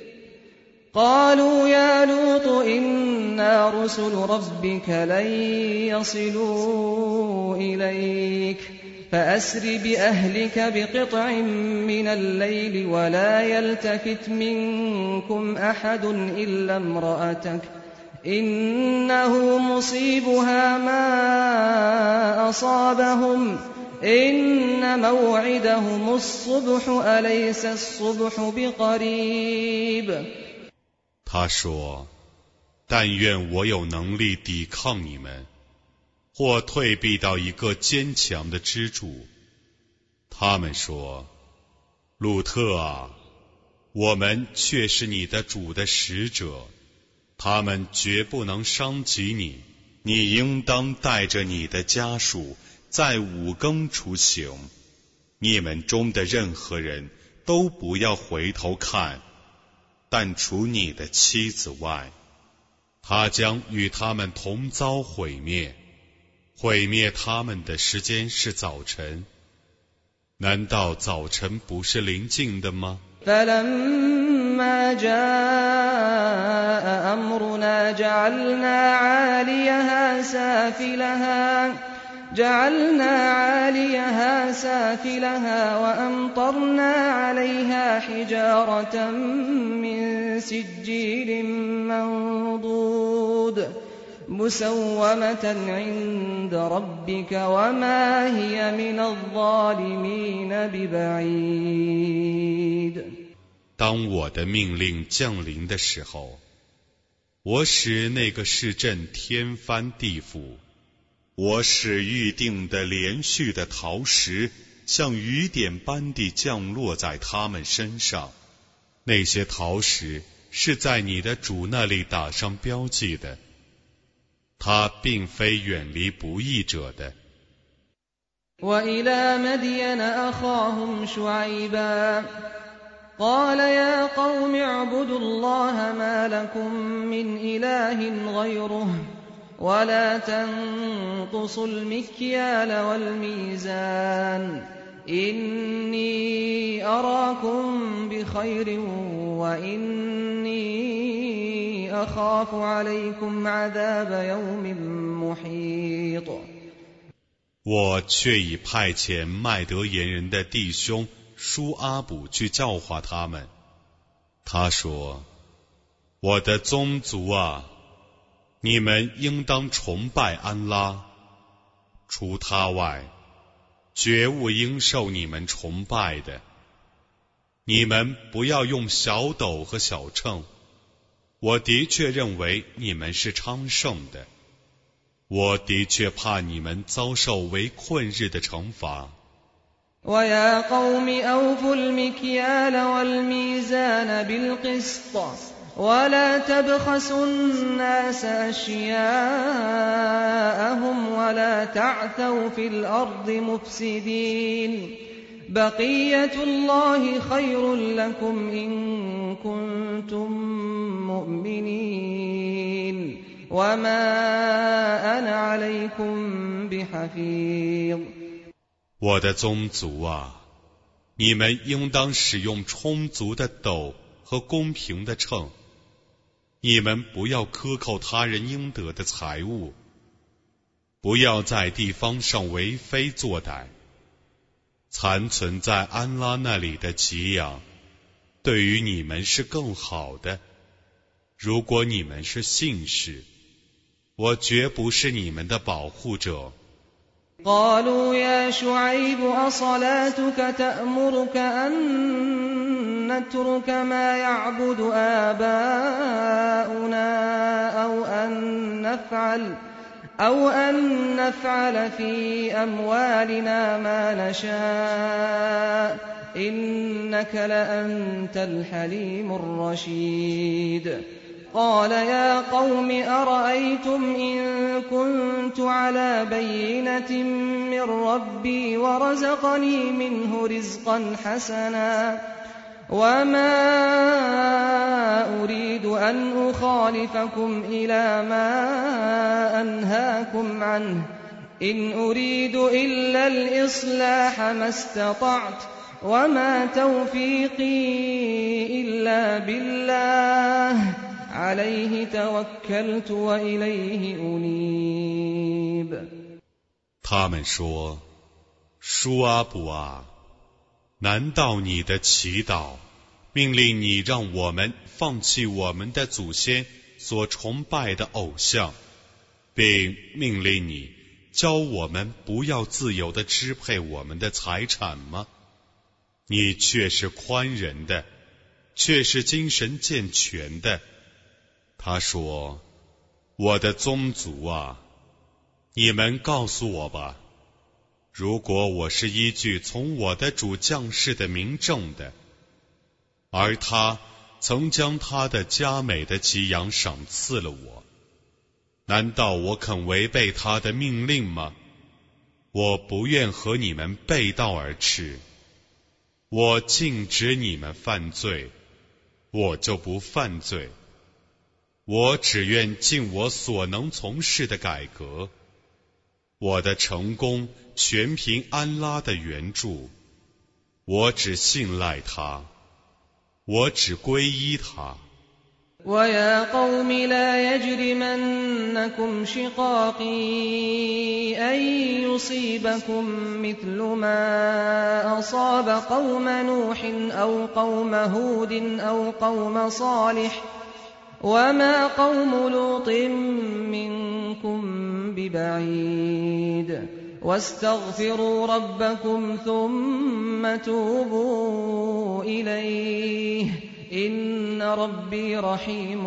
قالوا يا لوط إنا رسل ربك لن يصلوا إليك فأسر بأهلك بقطع من الليل ولا يلتفت منكم أحد إلا امرأتك إنه مصيبها ما أصابهم إن موعدهم الصبح أليس الصبح بقريب。 他说：但愿我有能力抵抗你们，或退避到一个坚强的支柱。他们说：鲁特啊，我们却是你的主的使者，他们绝不能伤及你，你应当带着你的家属在五更出行，你们中的任何人都不要回头看，但除你的妻子外，他将与他们同遭毁灭，毁灭他们的时间是早晨，难道早晨不是临近的吗 فلما جاء أمرنا جعلنا عاليها سافلها جعلنا عاليها سافلها وأمطرنا عليها حجارة من سجيل منضود مسومة عند ربك وما هي من الظالمين ببعيد。 当我的命令降临的时候，我使那个市镇天翻地覆，我使预定的连续的陶石像雨点般地降落在他们身上，那些陶石是在你的主那里打上标记的，他并非远离不义者的。 وإلى مدين أخاهم شعيبا قال يا قوم اعبدوا الله ما لكم من إله غيره ولا تنقصوا المكيال والميزان إني أراكم بخير وإني أخاف عليكم عذاب يوم محيط。 我却已派遣麦德言人的弟兄舒阿卜去教化他们。他说：我的宗族啊，你们应当崇拜安拉，除他外，绝无应受你们崇拜的。你们不要用小斗和小秤，我的确认为你们是昌盛的，我的确怕你们遭受为困日的惩罚。 ويا قوم أوفوا المكيال والميزان بالقسط ولا تبخسوا الناس أشياءهم ولا تعثوا في الأرض مفسدين بقية الله خير لكم إن كنتم مؤمنين وما أنا عليكم بحفيظ。 我的宗族啊，你们应当使用充足的斗和公平的秤，你们不要克扣他人应得的财物，不要在地方上为非作歹。残存在安拉那里的给养，对于你们是更好的。如果你们是信士，我绝不是你们的保护者。 قالوا يا شعيب أصلاتك تأمرك أن نترك ما يعبد آباؤنا أو أن نفعل أو أن نفعل في أموالنا ما نشاء إنك لأنت الحليم الرشيد。قال يا قوم أرأيتم إن كنت على بينة من ربي ورزقني منه رزقا حسنا وما أريد أن أخالفكم إلى ما أنهاكم عنه إن أريد إلا الإصلاح ما استطعت وما توفيقي إلا بالله عليه توكلت وإليه أنيب。 他们说：舒阿布啊，难道你的祈祷命令你让我们放弃我们的祖先所崇拜的偶像，并命令你教我们不要自由地支配我们的财产吗？你却是宽仁的，却是精神健全的。他说：我的宗族啊，你们告诉我吧，如果我是依据从我的主降世的明证的，而他曾将他的佳美的给养赏赐了我，难道我肯违背他的命令吗？我不愿和你们背道而驰，我禁止你们犯罪，我就不犯罪。我只愿尽我所能从事的改革，我的成功全凭安拉的援助，我只信赖他，我只皈依他。 ويا قوم لا يجرمنكم شقاقي أن يصيبكم مثل ما أصاب قوم نوح أو قوم هود أو قوم صالح وما قوم لوط منكم ببعيد واستغفروا ربكم ثم توبوا إليه إن ربي رحيم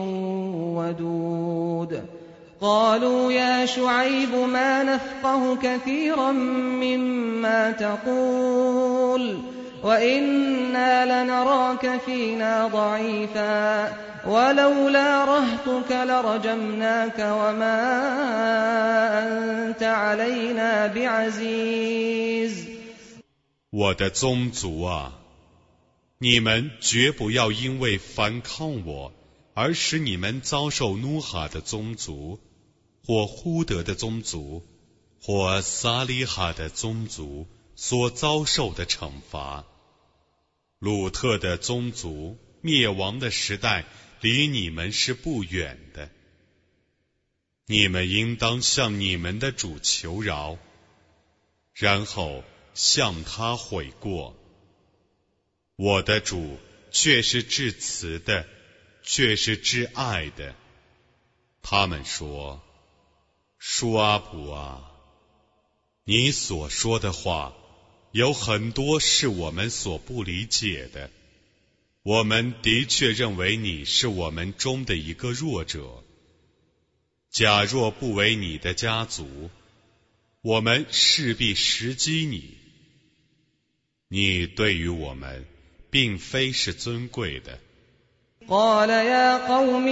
ودود قالوا يا شعيب ما نفقه كثيرا مما تقول وإنا لنراك فينا ضعيفا ولولا رهطك لرجمناك وما أنت علينا بعزيز。 我的宗族啊，你们绝不要因为反抗我而使你们遭受努哈的宗族，或呼德的宗族，或撒利哈的宗族所遭受的惩罚。鲁特的宗族灭亡的时代离你们是不远的，你们应当向你们的主求饶，然后向他悔过。我的主却是至慈的，却是至爱的。他们说：舒阿卜啊，你所说的话有很多是我们所不理解的，我们的确认为你是我们中的一个弱者。假若不为你的家族，我们势必时击你。你对于我们并非是尊贵的。 قال يا قوم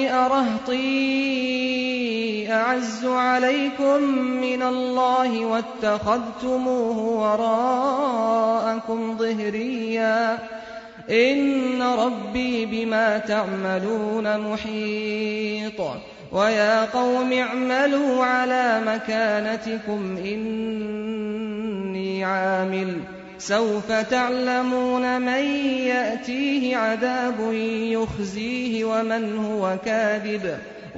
أرهطي أعز عليكم من الله واتخذتموه وراءكم ظهريا إن ربي بما تعملون محيط ويا قوم اعملوا على مكانتكم إني عامل سوف تعلمون من يأتيه عذاب يخزيه ومن هو كاذب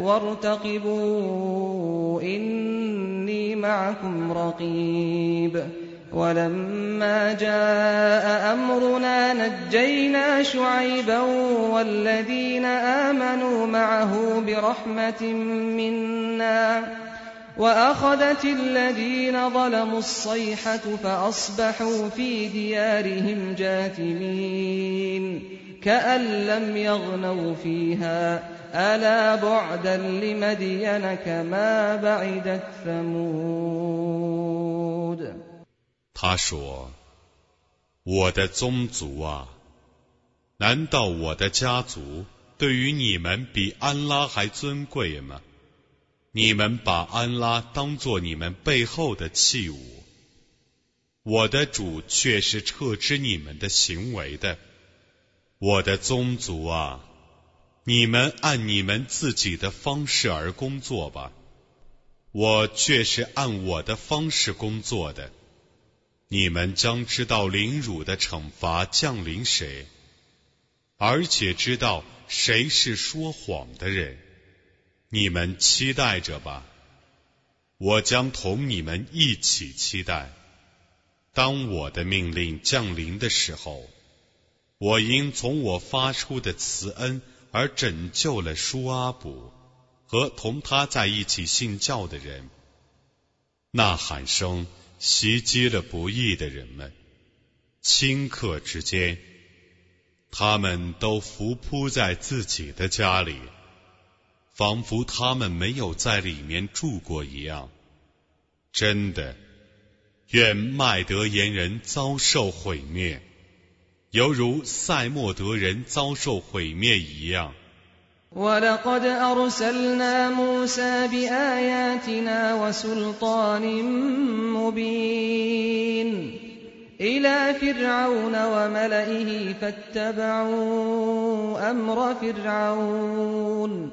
وارتقبوا إني معكم رقيب ولما جاء أمرنا نجينا شعيبا والذين آمنوا معه برحمة منا وأخذت الذين ظلموا الصيحة فأصبحوا في ديارهم جاثمين كأن لم يغنوا فيها ألا بعدا لمدين كما بعدت ثمود。 他说：我的宗族啊，难道我的家族对于你们比安拉还尊贵吗？你们把安拉当作你们背后的器物，我的主却是撤知你们的行为的。我的宗族啊，你们按你们自己的方式而工作吧。 我却是按我的方式工作的。你们将知道凌辱的惩罚降临谁，而且知道谁是说谎的人。你们期待着吧，我将同你们一起期待。当我的命令降临的时候，我因从我发出的慈恩而拯救了舒阿卜和同他在一起信教的人。呐喊声袭击了不义的人们，顷刻之间，他们都伏扑在自己的家里，仿佛他们没有在里面住过一样。真的，愿麦德言人遭受毁灭，犹如塞莫德人遭受毁灭一样。 وَلَقَدْ أَرْسَلْنَا مُوسَى بِآيَاتِنَا وَسُلْطَانٍ مُبِينٍ إِلَى فِرْعَوْنَ وَمَلَئِهِ فَاتَّبَعُوا أَمْرَ فِرْعَوْنَ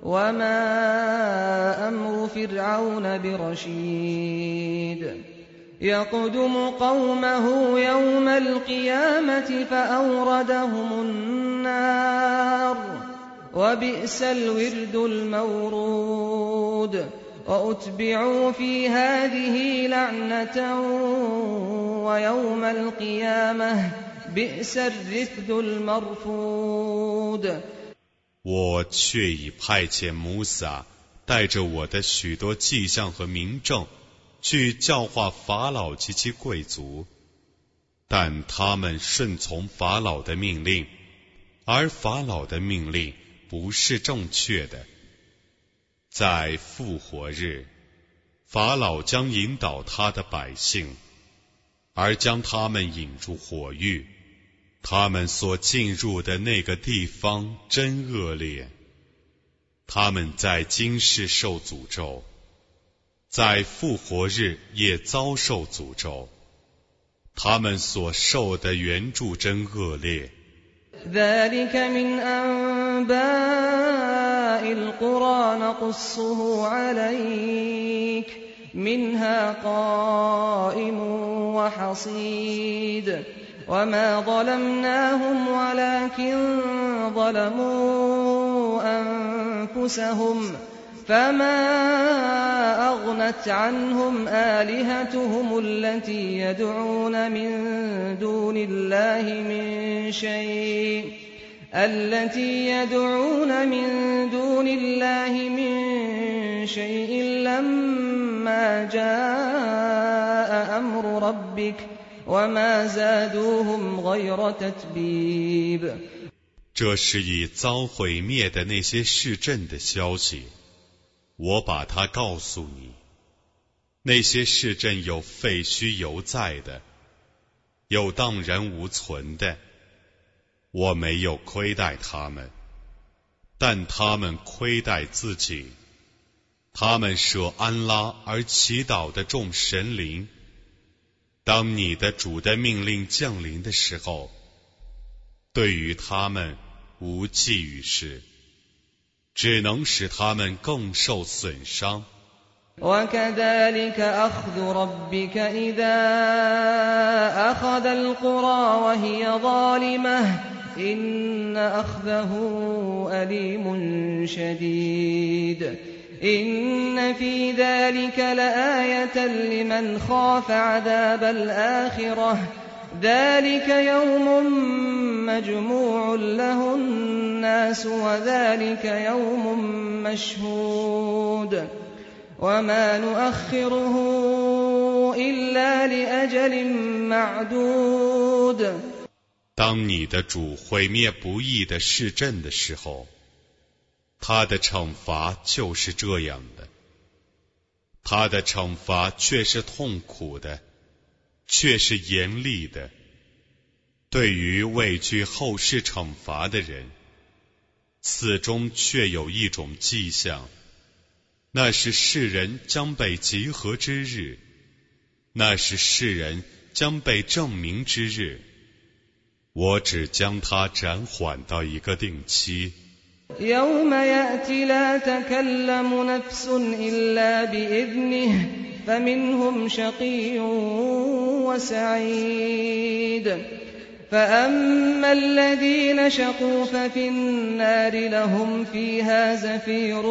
وَمَا أَمْرُ فِرْعَوْنَ بِرَشِيدٍ يَقْدُمُ قَوْمَهُ يَوْمَ الْقِيَامَةِ فَأَوْرَدَهُمُ النَّارَ وبئس الورد المورود وأتبعوا في هذه لعنة ويوم القيامة بئس الرفد المرفود。 我却已派遣摩萨带着我的许多迹象和明证去教化法老及其贵族，但他们顺从法老的命令，而法老的命令不是正确的。在复活日，法老将引导他的百姓，而将他们引入火狱。他们所进入的那个地方真恶劣。他们在今世受诅咒，在复活日也遭受诅咒。他们所受的援助真恶劣。 ذلك من أنباء القرى نقصه عليك منها قائم وحصيد وما ظلمناهم ولكن ظلموا أنفسهم فما أغنت عنهم آلهتهم التي يدعون من دون الله من شيء التي يدعون من دون الله من شيء لما جاء أمر ربك وما زادوهم غير تتبيب。 这是已遭毁灭的那些市镇的消息。我把它告诉你，那些市镇有废墟犹在的，有荡然无存的。我没有亏待他们，但他们亏待自己。他们舍安拉而祈祷的众神灵。当你的主的命令降临的时候，对于他们无济于事，只能使他们更受损伤。 وكذلك أخذ ربك إذا أخذ القرى وهي ظالمة إن أخذه أليم شديد إن في ذلك لآية لمن خاف عذاب الآخرة ذلك يوم مجموع له الناس وذلك يوم مشهود وما نؤخره إلا لأجل معدود。 当你的主毁灭不义的市镇的时候，他的惩罚就是这样的，他的惩罚却是痛苦的，却是严厉的。对于畏惧后世惩罚的人，此中却有一种迹象，那是世人将被集合之日，那是世人将被证明之日。我只将它暂缓到一个定期， يوم يأت لا تكلم نفس إلا بإذنه فمنهم شقي وسعيد فأما الذين شقوا ففي النار لهم فيها زفير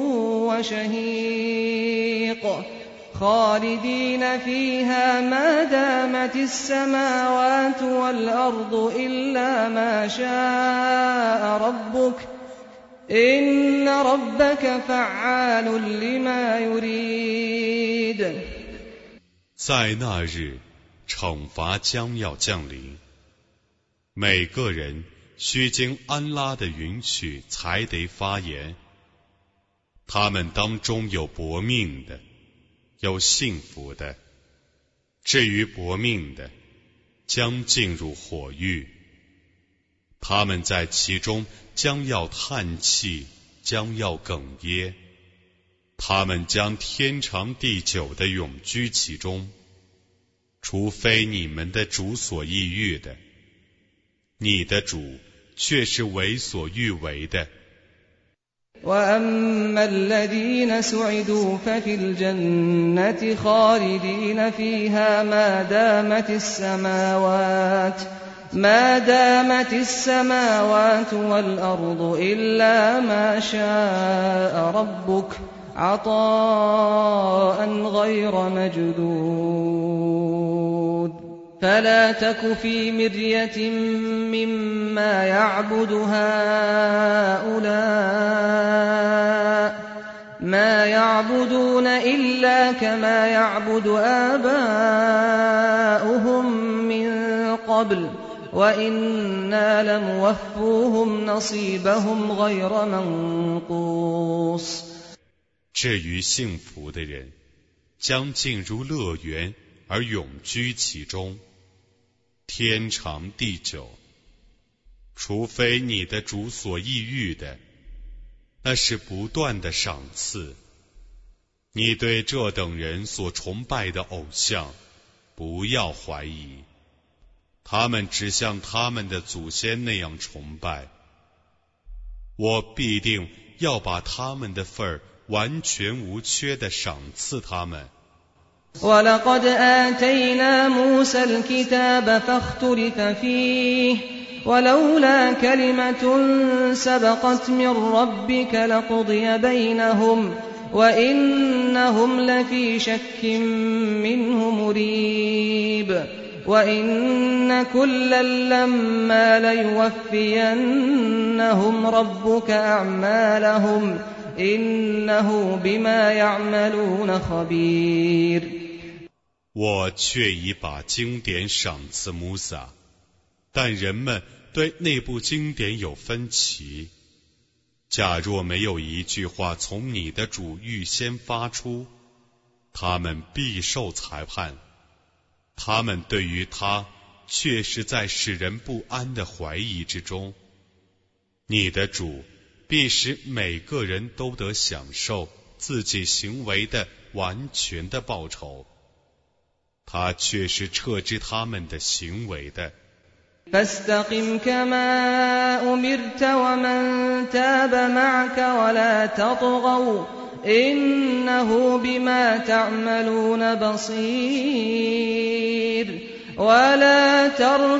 وشهيق خالدين فيها ما دامت السماوات والأرض إلا ما شاء ربك إن ربك فعال لما يريد。 在那日，惩罚将要降临，每个人须经安拉的允许才得发言。他们当中有薄命的，有幸福的。至于薄命的，将进入火狱。他们在其中将要叹气，将要哽咽。他们将天长地久地永居其中，除非你们的主所意欲的，你的主却是为所欲为的。 وأما الذين سعدوا ففي الجنة خالدين فيها ما دامت السماوات ما دامت السماوات والأرض إلا ما شاء ربك عطاء غير مجدود فلا تك في مرية مما يعبد هؤلاء ما يعبدون إلا كما يعبد آباؤهم من قبل وإنا لموفوهم نصيبهم غير منقوص。 至于幸福的人，将进入乐园而永居其中，天长地久，除非你的主所意欲的，那是不断的赏赐。你对这等人所崇拜的偶像，不要怀疑，他们只像他们的祖先那样崇拜，我必定要把他们的份儿完全无缺地赏赐他们。 وَلَقَدْ آتَيْنَا مُوسَى الْكِتَابَ فَاخْتُلِفَ فِيهِ وَلَوْلَا كَلِمَةٌ سَبَقَتْ مِنْ رَبِّكَ لَقُضِيَ بَيْنَهُمْ وَإِنَّهُمْ لَفِي شَكٍّ مِّنْهُ مُرِيبٍ وَإِنَّ كُلًّا لَّمَّا لَيُوَفِّيَنَّهُمْ رَبُّكَ أَعْمَالَهُمْ إِنَّهُ بِمَا يَعْمَلُونَ خَبِيرٌ。 我却已把经典赏赐穆萨，但人们对那部经典有分歧。假若没有一句话从你的主预先发出，他们必受裁判。他们对于他却是在使人不安的怀疑之中。你的主必使每个人都得享受自己行为的完全的报酬，他却是撤知他们的行为的。 فاستقم كما أمرت ومن تاب معك ولا تطغوا إنه بما تعملون بصير ولا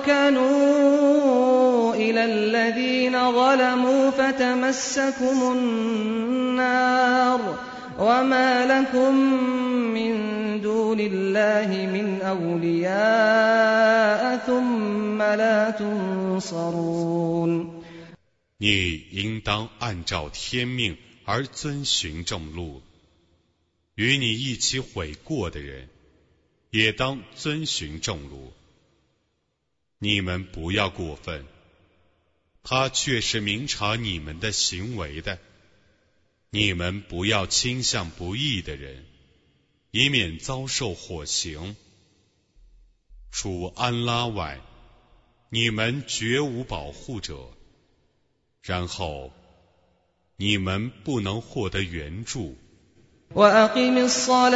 تركنوا إلى الذين ظلموا فتمسكم النار وما لكم من دون الله من أولياء ثم لا تنصرون。 你应当按照天命而遵循正路，与你一起悔过的人也当遵循正路。你们不要过分，他却是明察你们的行为的。你们不要倾向不义的人，以免遭受火刑。除安拉外，你们绝无保护者。然后你们不能获得援助。 وَأَقِمِ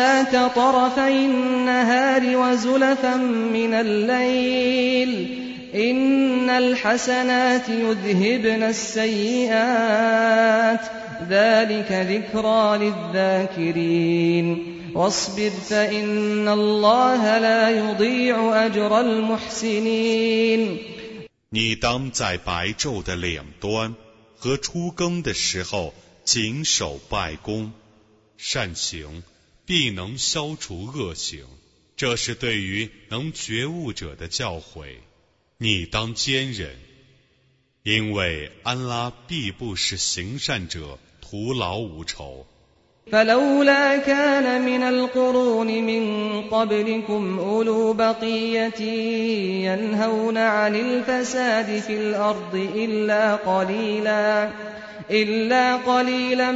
الصَّلَاةَ طَرَفَيِ النَّهَارِ وَزُلَفًا مِنَ اللَّيْلِ إن الحسنات يذهبن السيئات ذلك ذكرى للذاكرين واصبر فإن الله لا يضيع أجر المحسنين。 你当在白昼的两端和出更的时候谨守拜功，善行必能消除恶行，这是对于能觉悟者的教诲。你当坚忍，因为安拉必不使行善者徒劳无酬。 فلولا كان من القرون من قبلكم أولو بقية ينهون عن الفساد في الأرض إلا قليلا إلا قليلا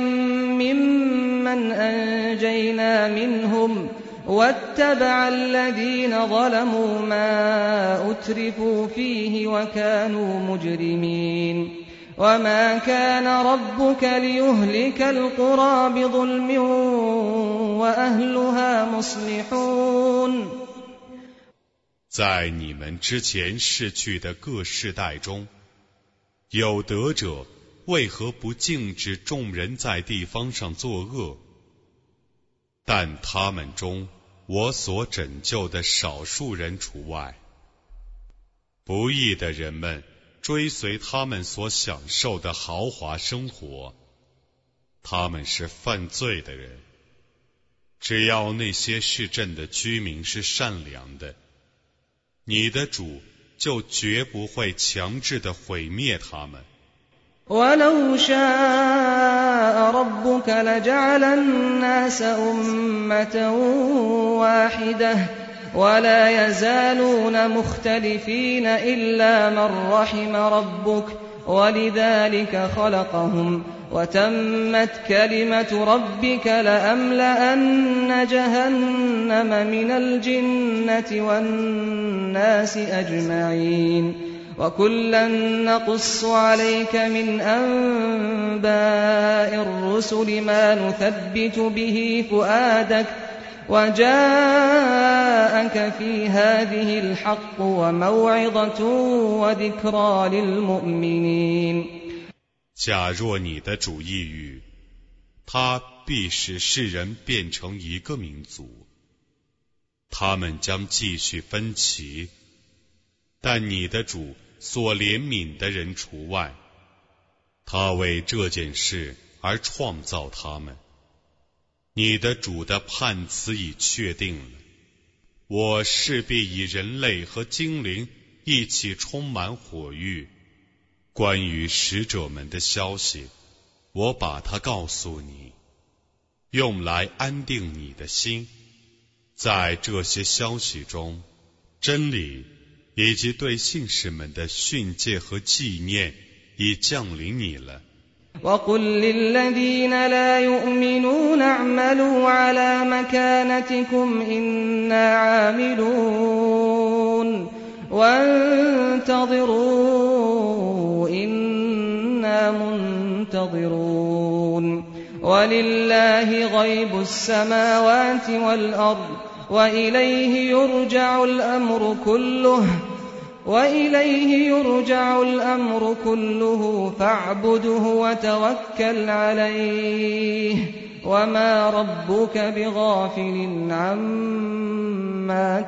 ممن أنجينا منهم واتبع الذين ظلموا ما أترفوا فيه وكانوا مجرمين وما كان ربك ليهلك القرى بظلم وأهلها مصلحون。 在你们之前逝去的各世代中，有德者为何不禁止众人在地方上作恶？但他们中我所拯救的少数人除外。不义的人们追随他们所享受的豪华生活，他们是犯罪的人。只要那些市镇的居民是善良的，你的主就绝不会强制地毁灭他们。 ولو شاء ربك لجعل الناس أمة واحدة ولا يزالون مختلفين إلا من رحم ربك ولذلك خلقهم وتمت كلمة ربك لأملأن جهنم من الجنة والناس أجمعين وكلا نقص عليك من أنباء الرسل ما نثبت به فؤادك وجاءك في هذه الحق وموعظة وذكرى للمؤمنين。 假若你的主意欲，他必使世人变成一个民族，他们将继续分歧，但你的主所怜悯的人除外，他为这件事而创造他们。你的主的判词已确定了，我势必以人类和精灵一起充满火狱。关于使者们的消息，我把它告诉你，用来安定你的心。在这些消息中，真理以及对信士们的训诫和纪念已降临你了。 وقل للذين لا يؤمنون اعملوا على مكانتكم إنا عاملون وانتظروا إنا منتظرون ولله غيب السماوات والأرض وإليه يرجع الأمر كله وإليه يرجع الأمر كله فاعبده وتوكل عليه وما ربك بغافل عما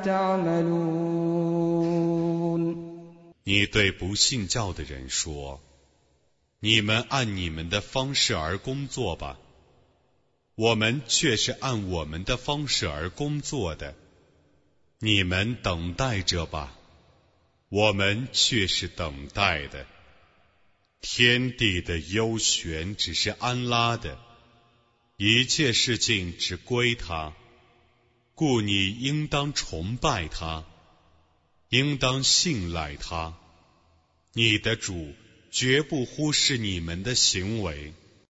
تعملون。 你对不信教的人说，你们按你们的方式而工作吧，我们却是按我们的方式而工作的，你们等待着吧，我们却是等待的。天地的幽玄只是安拉的，一切事情只归他，故你应当崇拜他，应当信赖他。你的主绝不忽视你们的行为。